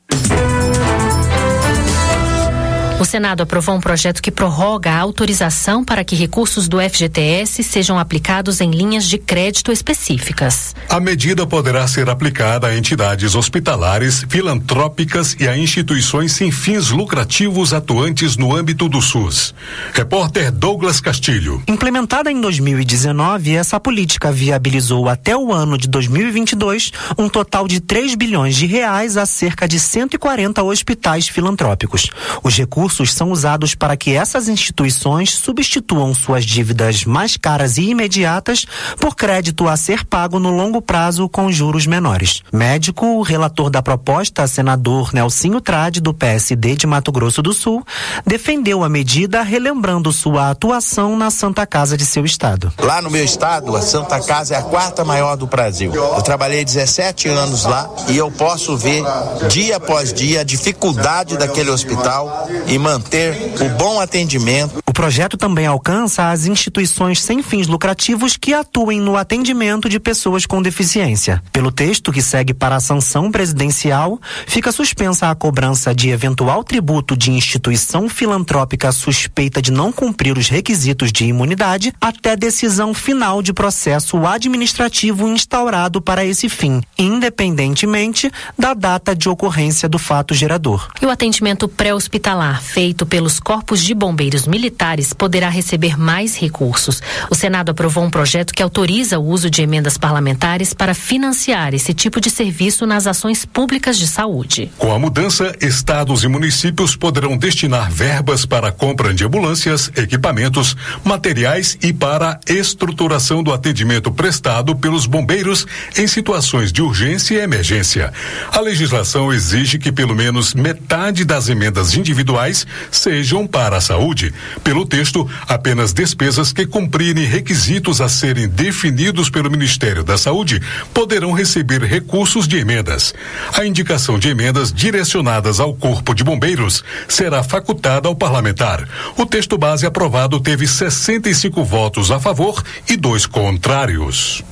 O Senado aprovou um projeto que prorroga a autorização para que recursos do F G T S sejam aplicados em linhas de crédito específicas. A medida poderá ser aplicada a entidades hospitalares, filantrópicas e a instituições sem fins lucrativos atuantes no âmbito do SUS. Repórter Douglas Castilho. Implementada em dois mil e dezenove, essa política viabilizou até o ano de dois mil e vinte e dois um total de três bilhões de reais a cerca de cento e quarenta hospitais filantrópicos. Os recursos são usados para que essas instituições substituam suas dívidas mais caras e imediatas por crédito a ser pago no longo prazo com juros menores. Médico, o relator da proposta, senador Nelsinho Trade, do P S D de Mato Grosso do Sul, defendeu a medida relembrando sua atuação na Santa Casa de seu estado. Lá no meu estado, a Santa Casa é a quarta maior do Brasil. Eu trabalhei dezessete anos lá e eu posso ver dia após dia a dificuldade daquele hospital e manter o bom atendimento. O projeto também alcança as instituições sem fins lucrativos que atuem no atendimento de pessoas com deficiência. Pelo texto que segue para a sanção presidencial, fica suspensa a cobrança de eventual tributo de instituição filantrópica suspeita de não cumprir os requisitos de imunidade até decisão final de processo administrativo instaurado para esse fim, independentemente da data de ocorrência do fato gerador. E o atendimento pré-hospitalar feito pelos corpos de bombeiros militares poderá receber mais recursos. O Senado aprovou um projeto que autoriza o uso de emendas parlamentares para financiar esse tipo de serviço nas ações públicas de saúde. Com a mudança, estados e municípios poderão destinar verbas para a compra de ambulâncias, equipamentos, materiais e para a estruturação do atendimento prestado pelos bombeiros em situações de urgência e emergência. A legislação exige que pelo menos metade das emendas individuais sejam para a saúde. Pelo texto, apenas despesas que cumprirem requisitos a serem definidos pelo Ministério da Saúde poderão receber recursos de emendas. A indicação de emendas direcionadas ao Corpo de Bombeiros será facultada ao parlamentar. O texto base aprovado teve sessenta e cinco votos a favor e dois contrários.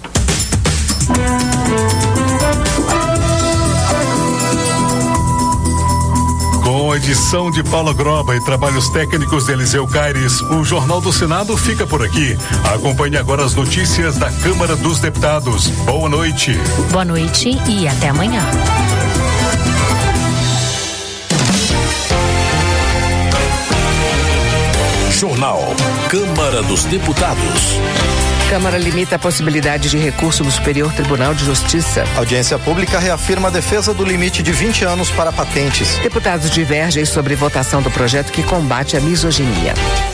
Com Com a edição de Paula Groba e trabalhos técnicos de Eliseu Caires, o Jornal do Senado fica por aqui. Acompanhe agora as notícias da Câmara dos Deputados. Boa noite. Boa noite e até amanhã. Jornal Câmara dos Deputados. Câmara limita a possibilidade de recurso no Superior Tribunal de Justiça. A audiência pública reafirma a defesa do limite de vinte anos para patentes. Deputados divergem sobre votação do projeto que combate a misoginia.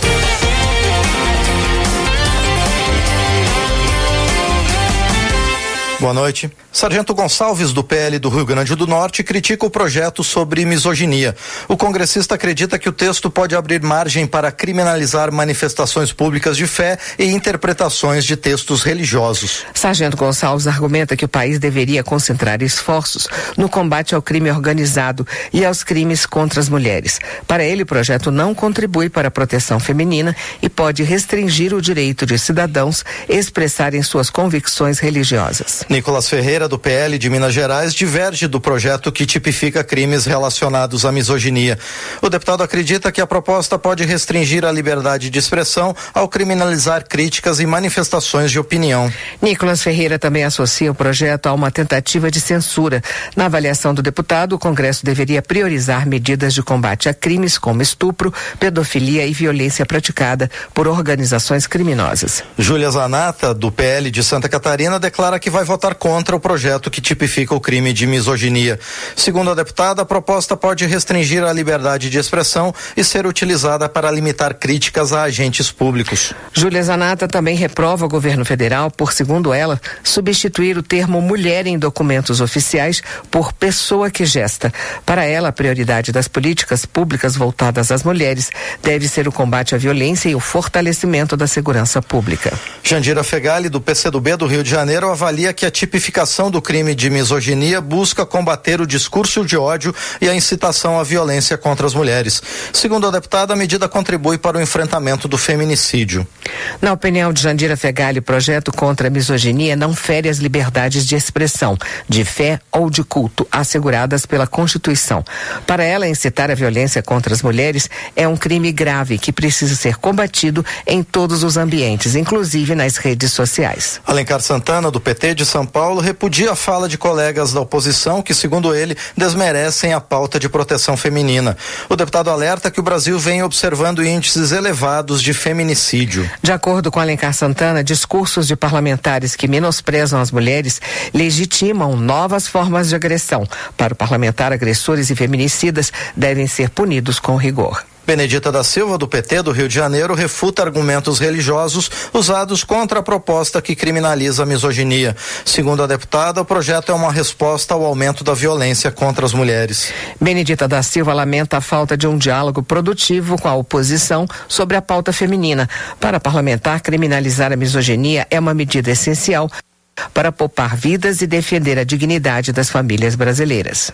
Boa noite. Sargento Gonçalves, do P L do Rio Grande do Norte, critica o projeto sobre misoginia. O congressista acredita que o texto pode abrir margem para criminalizar manifestações públicas de fé e interpretações de textos religiosos. Sargento Gonçalves argumenta que o país deveria concentrar esforços no combate ao crime organizado e aos crimes contra as mulheres. Para ele, o projeto não contribui para a proteção feminina e pode restringir o direito de cidadãos expressarem suas convicções religiosas. Nicolas Ferreira, do P L de Minas Gerais, diverge do projeto que tipifica crimes relacionados à misoginia. O deputado acredita que a proposta pode restringir a liberdade de expressão ao criminalizar críticas e manifestações de opinião. Nicolas Ferreira também associa o projeto a uma tentativa de censura. Na avaliação do deputado, o Congresso deveria priorizar medidas de combate a crimes como estupro, pedofilia e violência praticada por organizações criminosas. Júlia Zanata, do P L de Santa Catarina, declara que vai votar contra o projeto que tipifica o crime de misoginia. Segundo a deputada, a proposta pode restringir a liberdade de expressão e ser utilizada para limitar críticas a agentes públicos. Júlia Zanata também reprova o governo federal por, segundo ela, substituir o termo mulher em documentos oficiais por pessoa que gesta. Para ela, a prioridade das políticas públicas voltadas às mulheres deve ser o combate à violência e o fortalecimento da segurança pública. Jandira Fegali, do P C do B do Rio de Janeiro, avalia que a tipificação do crime de misoginia busca combater o discurso de ódio e a incitação à violência contra as mulheres. Segundo a deputada, a medida contribui para o enfrentamento do feminicídio. Na opinião de Jandira Fegali, o projeto contra a misoginia não fere as liberdades de expressão, de fé ou de culto asseguradas pela Constituição. Para ela, incitar a violência contra as mulheres é um crime grave que precisa ser combatido em todos os ambientes, inclusive nas redes sociais. Alencar Santana, do P T de São Paulo, repudia a fala de colegas da oposição que, segundo ele, desmerecem a pauta de proteção feminina. O deputado alerta que o Brasil vem observando índices elevados de feminicídio. De acordo com Alencar Santana, discursos de parlamentares que menosprezam as mulheres legitimam novas formas de agressão. Para o parlamentar, agressores e feminicidas devem ser punidos com rigor. Benedita da Silva, do P T do Rio de Janeiro, refuta argumentos religiosos usados contra a proposta que criminaliza a misoginia. Segundo a deputada, o projeto é uma resposta ao aumento da violência contra as mulheres. Benedita da Silva lamenta a falta de um diálogo produtivo com a oposição sobre a pauta feminina. Para a parlamentar, criminalizar a misoginia é uma medida essencial para poupar vidas e defender a dignidade das famílias brasileiras.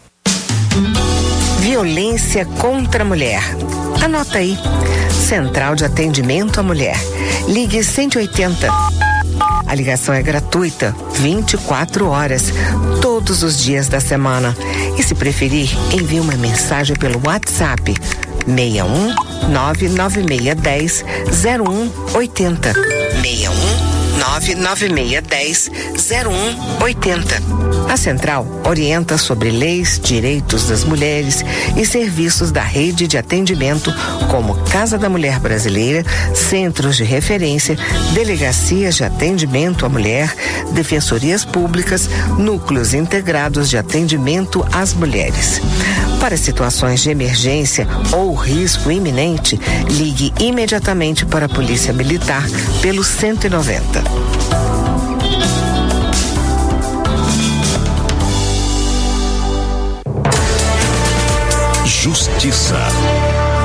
Violência contra a mulher. Anota aí. Central de Atendimento à Mulher. Ligue cento e oitenta. A ligação é gratuita, vinte e quatro horas, todos os dias da semana. E se preferir, envie uma mensagem pelo WhatsApp seis um nove nove seis um zero um oito zero. seis um nove nove seis um zero um oito zero. A Central orienta sobre leis, direitos das mulheres e serviços da rede de atendimento como Casa da Mulher Brasileira, centros de referência, delegacias de atendimento à mulher, defensorias públicas, núcleos integrados de atendimento às mulheres. Para situações de emergência ou risco iminente, ligue imediatamente para a Polícia Militar pelo cento e noventa. Justiça. A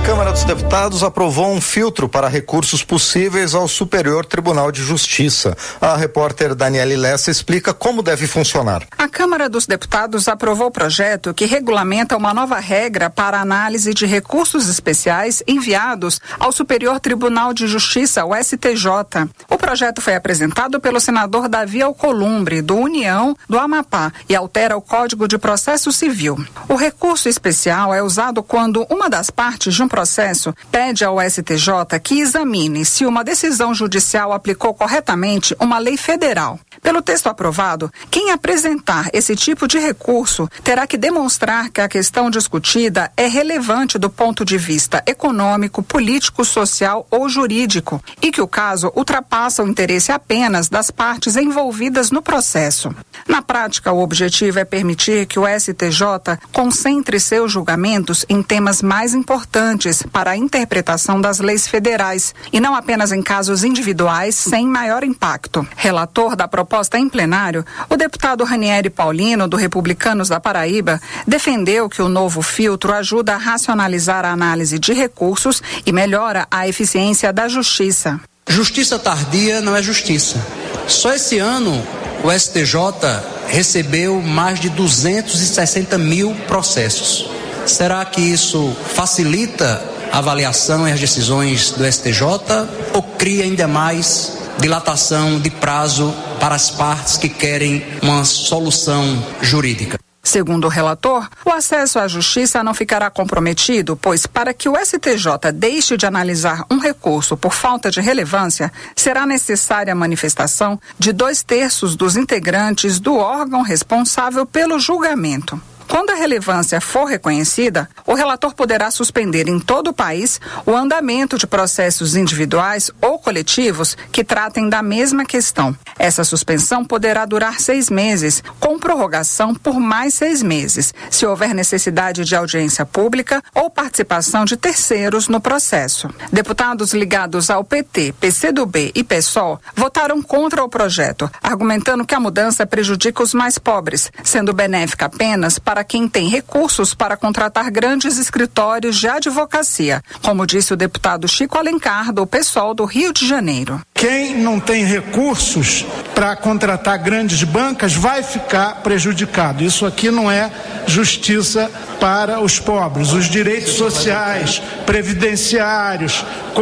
Câmara dos Deputados aprovou um filtro para recursos possíveis ao Superior Tribunal de Justiça. A repórter Daniele Lessa explica como deve funcionar. A Câmara dos Deputados aprovou o projeto que regulamenta uma nova regra para análise de recursos especiais enviados ao Superior Tribunal de Justiça, o S T J. O projeto foi apresentado pelo senador Davi Alcolumbre, do União do Amapá, e altera o Código de Processo Civil. O recurso especial é usado quando uma das partes de um processo pede ao S T J que examine se uma decisão judicial aplicou corretamente uma lei federal. Pelo texto aprovado, quem apresentar esse tipo de recurso terá que demonstrar que a questão discutida é relevante do ponto de vista econômico, político, social ou jurídico e que o caso ultrapassa o interesse apenas das partes envolvidas no processo. Na prática, o objetivo é permitir que o S T J concentre seus julgamentos em temas mais importantes para a interpretação das leis federais e não apenas em casos individuais sem maior impacto. Relator da proposta em plenário, o deputado Ranieri Paulino, do Republicanos da Paraíba, defendeu que o novo filtro ajuda a racionalizar a análise de recursos e melhora a eficiência da justiça. Justiça tardia não é justiça. Só esse ano o S T J recebeu mais de duzentos e sessenta mil processos. Será que isso facilita a avaliação e as decisões do S T J ou cria ainda mais dilatação de prazo para as partes que querem uma solução jurídica? Segundo o relator, o acesso à justiça não ficará comprometido, pois para que o S T J deixe de analisar um recurso por falta de relevância, será necessária a manifestação de dois terços dos integrantes do órgão responsável pelo julgamento. Quando a relevância for reconhecida, o relator poderá suspender em todo o país o andamento de processos individuais ou coletivos que tratem da mesma questão. Essa suspensão poderá durar seis meses, com prorrogação por mais seis meses, se houver necessidade de audiência pública ou participação de terceiros no processo. Deputados ligados ao P T, P C do B e PSOL votaram contra o projeto, argumentando que a mudança prejudica os mais pobres, sendo benéfica apenas para para quem tem recursos para contratar grandes escritórios de advocacia, como disse o deputado Chico Alencar, do PSOL do Rio de Janeiro. Quem não tem recursos para contratar grandes bancas vai ficar prejudicado. Isso aqui não é justiça para os pobres. Os direitos sociais, previdenciários,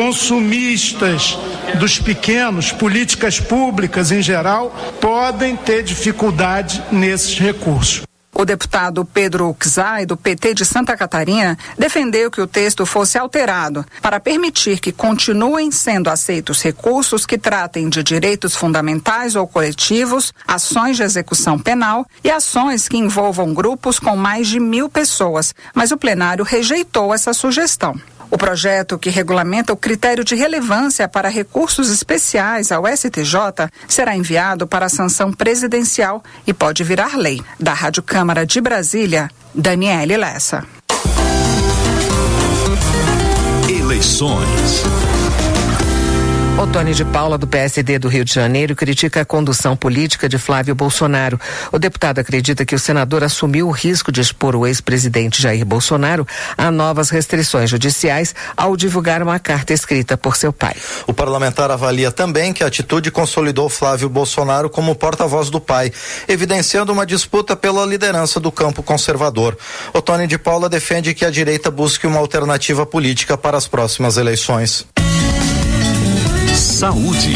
consumistas dos pequenos, políticas públicas em geral, podem ter dificuldade nesses recursos. O deputado Pedro Uczai, do P T de Santa Catarina, defendeu que o texto fosse alterado para permitir que continuem sendo aceitos recursos que tratem de direitos fundamentais ou coletivos, ações de execução penal e ações que envolvam grupos com mais de mil pessoas, mas o plenário rejeitou essa sugestão. O projeto, que regulamenta o critério de relevância para recursos especiais ao S T J, será enviado para a sanção presidencial e pode virar lei. Da Rádio Câmara de Brasília, Daniele Lessa. Eleições. Otônio de Paula, do P S D do Rio de Janeiro, critica a condução política de Flávio Bolsonaro. O deputado acredita que o senador assumiu o risco de expor o ex-presidente Jair Bolsonaro a novas restrições judiciais ao divulgar uma carta escrita por seu pai. O parlamentar avalia também que a atitude consolidou Flávio Bolsonaro como porta-voz do pai, evidenciando uma disputa pela liderança do campo conservador. Otônio de Paula defende que a direita busque uma alternativa política para as próximas eleições. Saúde.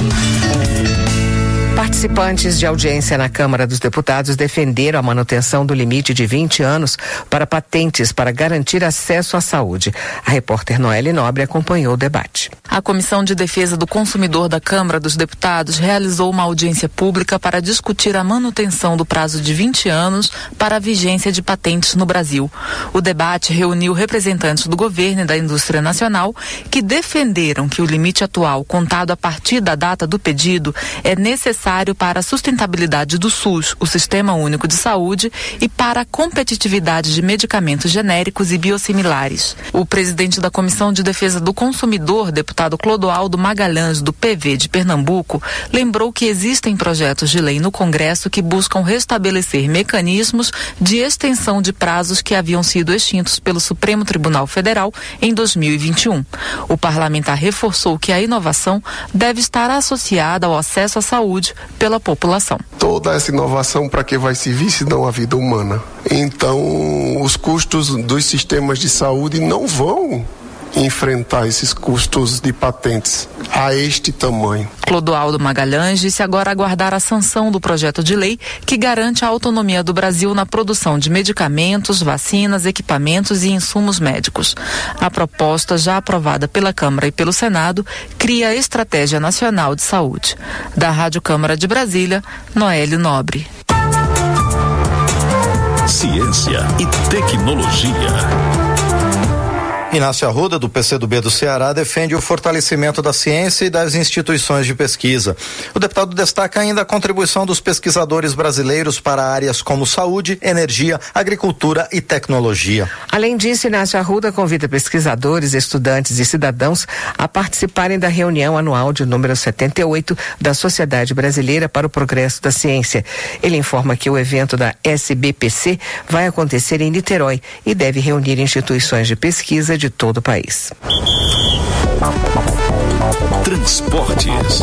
Participantes de audiência na Câmara dos Deputados defenderam a manutenção do limite de vinte anos para patentes para garantir acesso à saúde. A repórter Noelle Nobre acompanhou o debate. A Comissão de Defesa do Consumidor da Câmara dos Deputados realizou uma audiência pública para discutir a manutenção do prazo de vinte anos para a vigência de patentes no Brasil. O debate reuniu representantes do governo e da indústria nacional que defenderam que o limite atual, contado a partir da data do pedido, é necessário necessário para a sustentabilidade do SUS, o Sistema Único de Saúde, e para a competitividade de medicamentos genéricos e biosimilares. O presidente da Comissão de Defesa do Consumidor, deputado Clodoaldo Magalhães, do P V de Pernambuco, lembrou que existem projetos de lei no Congresso que buscam restabelecer mecanismos de extensão de prazos que haviam sido extintos pelo Supremo Tribunal Federal em dois mil e vinte e um. O parlamentar reforçou que a inovação deve estar associada ao acesso à saúde pela população. Toda essa inovação, para que vai servir se não a vida humana? Então, os custos dos sistemas de saúde não vão enfrentar esses custos de patentes a este tamanho. Clodoaldo Magalhães disse agora aguardar a sanção do projeto de lei que garante a autonomia do Brasil na produção de medicamentos, vacinas, equipamentos e insumos médicos. A proposta, já aprovada pela Câmara e pelo Senado, cria a Estratégia Nacional de Saúde. Da Rádio Câmara de Brasília, Noélio Nobre. Ciência e tecnologia. Inácio Arruda, do P C do B do Ceará, defende o fortalecimento da ciência e das instituições de pesquisa. O deputado destaca ainda a contribuição dos pesquisadores brasileiros para áreas como saúde, energia, agricultura e tecnologia. Além disso, Inácio Arruda convida pesquisadores, estudantes e cidadãos a participarem da reunião anual de número setenta e oito da Sociedade Brasileira para o Progresso da Ciência. Ele informa que o evento da S B P C vai acontecer em Niterói e deve reunir instituições de pesquisa de todo o país. Transportes.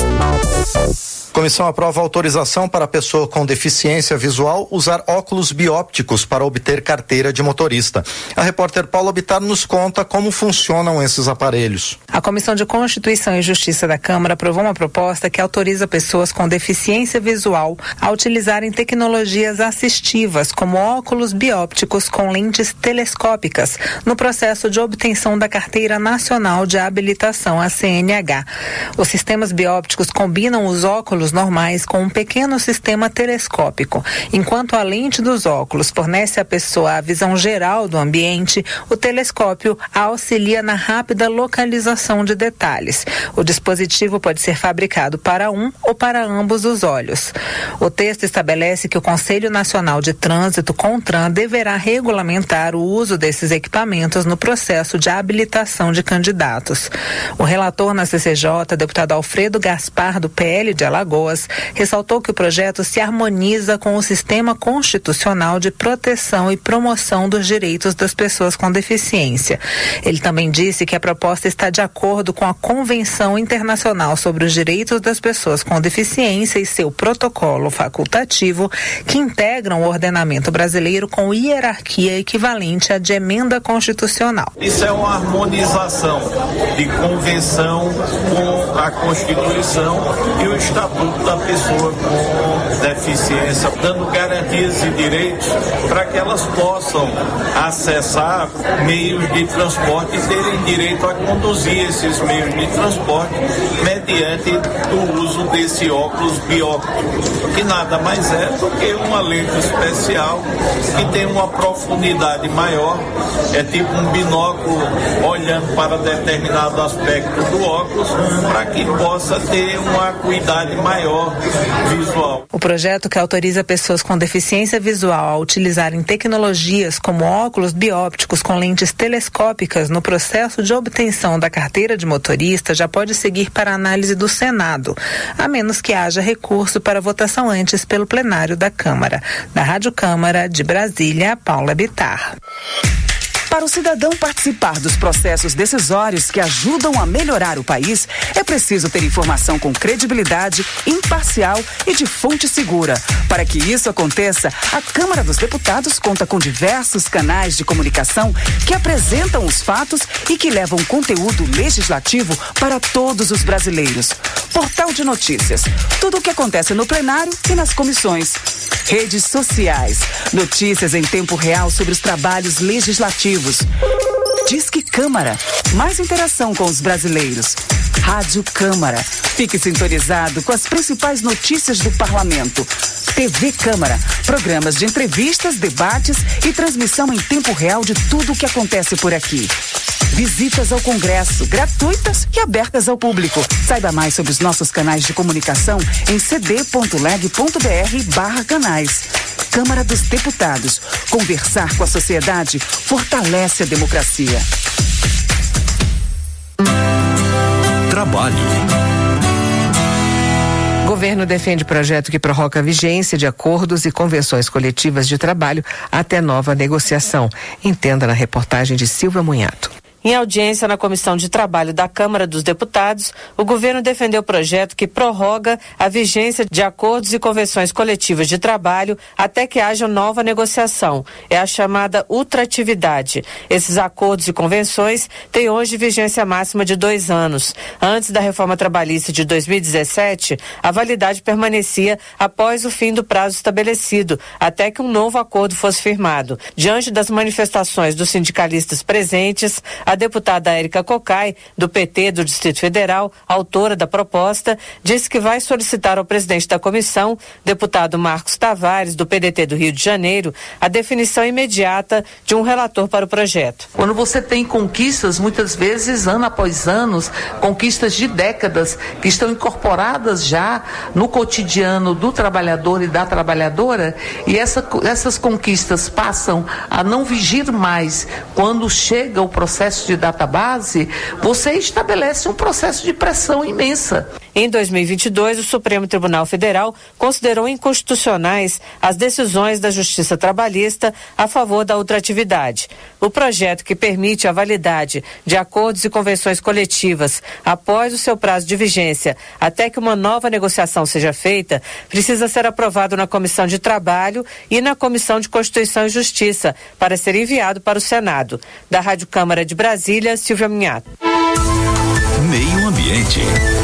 Comissão aprova autorização para a pessoa com deficiência visual usar óculos biópticos para obter carteira de motorista. A repórter Paula Bittar nos conta como funcionam esses aparelhos. A Comissão de Constituição e Justiça da Câmara aprovou uma proposta que autoriza pessoas com deficiência visual a utilizarem tecnologias assistivas, como óculos biópticos com lentes telescópicas, no processo de obtenção da Carteira Nacional de Habilitação, a C N H. Os sistemas biópticos combinam os óculos normais com um pequeno sistema telescópico. Enquanto a lente dos óculos fornece à pessoa a visão geral do ambiente, o telescópio a auxilia na rápida localização de detalhes. O dispositivo pode ser fabricado para um ou para ambos os olhos. O texto estabelece que o Conselho Nacional de Trânsito, CONTRAN, deverá regulamentar o uso desses equipamentos no processo de habilitação de candidatos. O relator na C C J, deputado Alfredo Gaspar, do P L de Alagoas, ressaltou que o projeto se harmoniza com o sistema constitucional de proteção e promoção dos direitos das pessoas com deficiência. Ele também disse que a proposta está de acordo com a Convenção Internacional sobre os Direitos das Pessoas com Deficiência e seu protocolo facultativo, que integram o ordenamento brasileiro com hierarquia equivalente à de emenda constitucional. Isso é uma harmonização de convenção com a Constituição e o Estatuto da pessoa com deficiência, dando garantias e direitos para que elas possam acessar meios de transporte e terem direito a conduzir esses meios de transporte mediante o uso desse óculos bióptico, que nada mais é do que uma lente especial que tem uma profundidade maior, é tipo um binóculo olhando para determinado aspecto do óculos, para que possa ter uma acuidade maior visual. O projeto, que autoriza pessoas com deficiência visual a utilizarem tecnologias como óculos biópticos com lentes telescópicas no processo de obtenção da carteira de motorista, já pode seguir para análise do Senado, a menos que haja recurso para votação antes pelo plenário da Câmara. Da Rádio Câmara de Brasília, Paula Bittar. Para o cidadão participar dos processos decisórios que ajudam a melhorar o país, é preciso ter informação com credibilidade, imparcial e de fonte segura. Para que isso aconteça, a Câmara dos Deputados conta com diversos canais de comunicação que apresentam os fatos e que levam conteúdo legislativo para todos os brasileiros. Portal de notícias, tudo o que acontece no plenário e nas comissões. Redes sociais, notícias em tempo real sobre os trabalhos legislativos. Disque Câmara, mais interação com os brasileiros. Rádio Câmara, fique sintonizado com as principais notícias do Parlamento. T V Câmara, programas de entrevistas, debates e transmissão em tempo real de tudo o que acontece por aqui. Visitas ao Congresso, gratuitas e abertas ao público. Saiba mais sobre os nossos canais de comunicação em cd.leg.br barra canais. Câmara dos Deputados. Conversar com a sociedade fortalece a democracia. Trabalho. O governo defende projeto que prorroga a vigência de acordos e convenções coletivas de trabalho até nova negociação. Entenda na reportagem de Silvia Munhato. Em audiência na Comissão de Trabalho da Câmara dos Deputados, o governo defendeu o projeto que prorroga a vigência de acordos e convenções coletivas de trabalho até que haja nova negociação. É a chamada ultratividade. Esses acordos e convenções têm hoje vigência máxima de dois anos. Antes da reforma trabalhista de dois mil e dezessete, a validade permanecia após o fim do prazo estabelecido, até que um novo acordo fosse firmado. Diante das manifestações dos sindicalistas presentes, a A deputada Érica Cocai, do P T do Distrito Federal, autora da proposta, disse que vai solicitar ao presidente da comissão, deputado Marcos Tavares, do P D T do Rio de Janeiro, a definição imediata de um relator para o projeto. Quando você tem conquistas, muitas vezes, ano após ano, conquistas de décadas, que estão incorporadas já no cotidiano do trabalhador e da trabalhadora, e essa, essas conquistas passam a não vigir mais quando chega o processo de database, você estabelece um processo de pressão imensa. Em dois mil e vinte e dois, o Supremo Tribunal Federal considerou inconstitucionais as decisões da Justiça Trabalhista a favor da ultratividade. O projeto que permite a validade de acordos e convenções coletivas após o seu prazo de vigência até que uma nova negociação seja feita, precisa ser aprovado na Comissão de Trabalho e na Comissão de Constituição e Justiça para ser enviado para o Senado. Da Rádio Câmara de Brasília, Silvia Minhato. Meio Ambiente.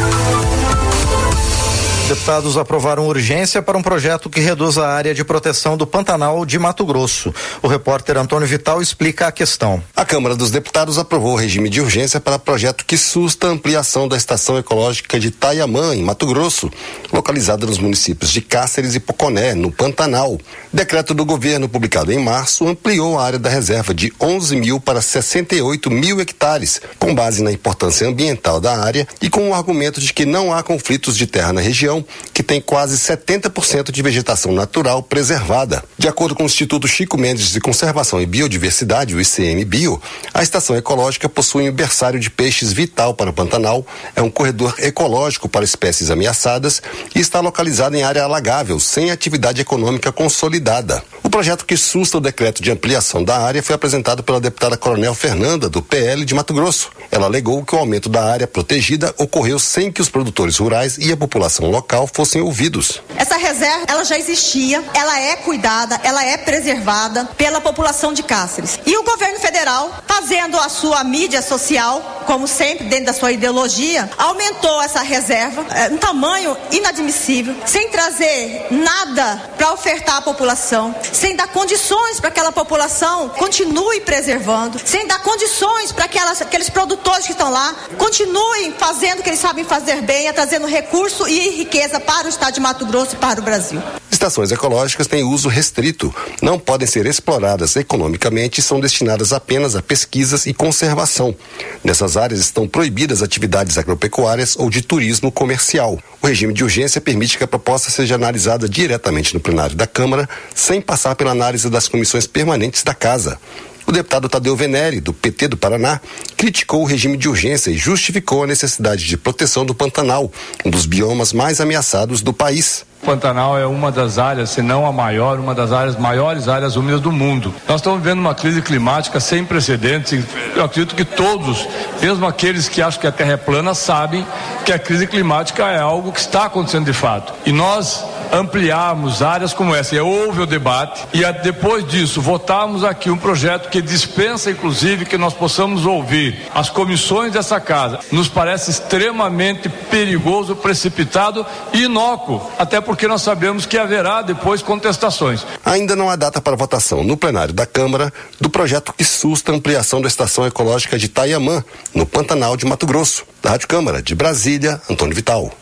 Deputados aprovaram urgência para um projeto que reduz a área de proteção do Pantanal de Mato Grosso. O repórter Antônio Vital explica a questão. A Câmara dos Deputados aprovou o regime de urgência para projeto que susta a ampliação da estação ecológica de Taiamã, em Mato Grosso, localizada nos municípios de Cáceres e Poconé, no Pantanal. Decreto do governo publicado em março ampliou a área da reserva de onze mil para sessenta e oito mil hectares, com base na importância ambiental da área e com o argumento de que não há conflitos de terra na região, que tem quase setenta por cento de vegetação natural preservada. De acordo com o Instituto Chico Mendes de Conservação e Biodiversidade, o I C M Bio, a estação ecológica possui um berçário de peixes vital para o Pantanal, é um corredor ecológico para espécies ameaçadas e está localizado em área alagável, sem atividade econômica consolidada. O projeto que susta o decreto de ampliação da área foi apresentado pela deputada Coronel Fernanda, do P L de Mato Grosso. Ela alegou que o aumento da área protegida ocorreu sem que os produtores rurais e a população local fossem ouvidos. Essa reserva, ela já existia, ela é cuidada, ela é preservada pela população de Cáceres. E o governo federal, fazendo a sua mídia social, como sempre, dentro da sua ideologia, aumentou essa reserva, é, um tamanho inadmissível, sem trazer nada para ofertar à população, sem dar condições para que aquela população continue preservando, sem dar condições para que aqueles produtores que estão lá continuem fazendo o que eles sabem fazer bem, é trazendo recurso e riqueza para o estado de Mato Grosso e para o Brasil. Estações ecológicas têm uso restrito, não podem ser exploradas economicamente e são destinadas apenas a pesquisas e conservação. Nessas áreas estão proibidas atividades agropecuárias ou de turismo comercial. O regime de urgência permite que a proposta seja analisada diretamente no plenário da Câmara, sem passar pela análise das comissões permanentes da Casa. O deputado Tadeu Venere, do P T do Paraná, criticou o regime de urgência e justificou a necessidade de proteção do Pantanal, um dos biomas mais ameaçados do país. O Pantanal é uma das áreas, se não a maior, uma das áreas maiores áreas úmidas do mundo. Nós estamos vivendo uma crise climática sem precedentes e eu acredito que todos, mesmo aqueles que acham que a Terra é plana, sabem que a crise climática é algo que está acontecendo de fato. E nós ampliarmos áreas como essa, e houve o debate, e depois disso votarmos aqui um projeto que dispensa inclusive que nós possamos ouvir as comissões dessa casa, nos parece extremamente perigoso, precipitado e inócuo, até porque nós sabemos que haverá depois contestações. Ainda não há data para votação no plenário da Câmara do projeto que susta a ampliação da estação ecológica de Taiamã, no Pantanal de Mato Grosso. Da Rádio Câmara de Brasília, Antônio Vital.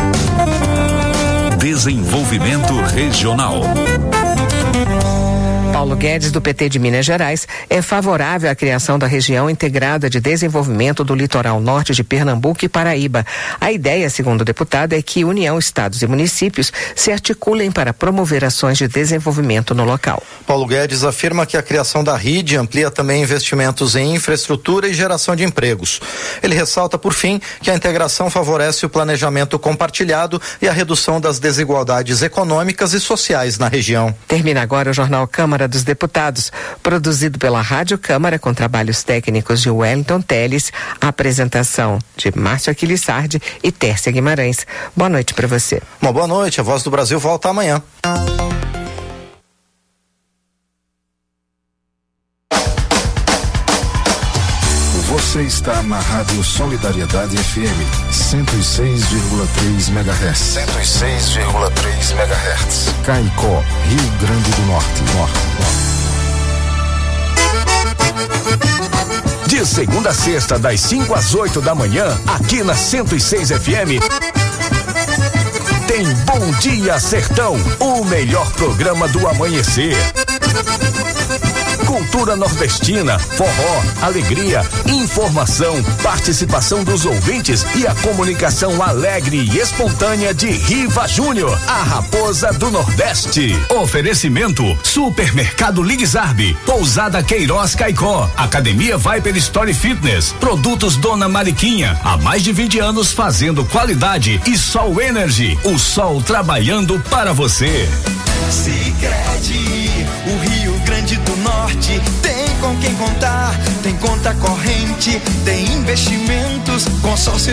Desenvolvimento Regional. Paulo Guedes, do P T de Minas Gerais, é favorável à criação da região integrada de desenvolvimento do litoral norte de Pernambuco e Paraíba. A ideia, segundo o deputado, é que União, estados e municípios se articulem para promover ações de desenvolvimento no local. Paulo Guedes afirma que a criação da R I D amplia também investimentos em infraestrutura e geração de empregos. Ele ressalta, por fim, que a integração favorece o planejamento compartilhado e a redução das desigualdades econômicas e sociais na região. Termina agora o Jornal Câmara dos Deputados, produzido pela Rádio Câmara com trabalhos técnicos de Wellington Teles, a apresentação de Márcio Aquilissardi e Tércia Guimarães. Boa noite para você. Uma boa noite, a Voz do Brasil volta amanhã. Você está na Rádio Solidariedade F M, cento e seis vírgula três megahertz. cento e seis vírgula três megahertz. Caicó, Rio Grande do Norte. Norte, Norte. De segunda a sexta, das cinco às oito da manhã, aqui na cento e seis F M. Tem Bom Dia Sertão, o melhor programa do amanhecer. Cultura nordestina, forró, alegria, informação, participação dos ouvintes e a comunicação alegre e espontânea de Riva Júnior, a raposa do Nordeste. Oferecimento: Supermercado Ligzarbe, Pousada Queiroz Caicó, Academia Viper Story Fitness, Produtos Dona Mariquinha, há mais de vinte anos fazendo qualidade, e Sol Energy, o sol trabalhando para você. Sicredi, o Rio Grande do Norte tem com quem contar, tem conta corrente, tem investimentos, consórcio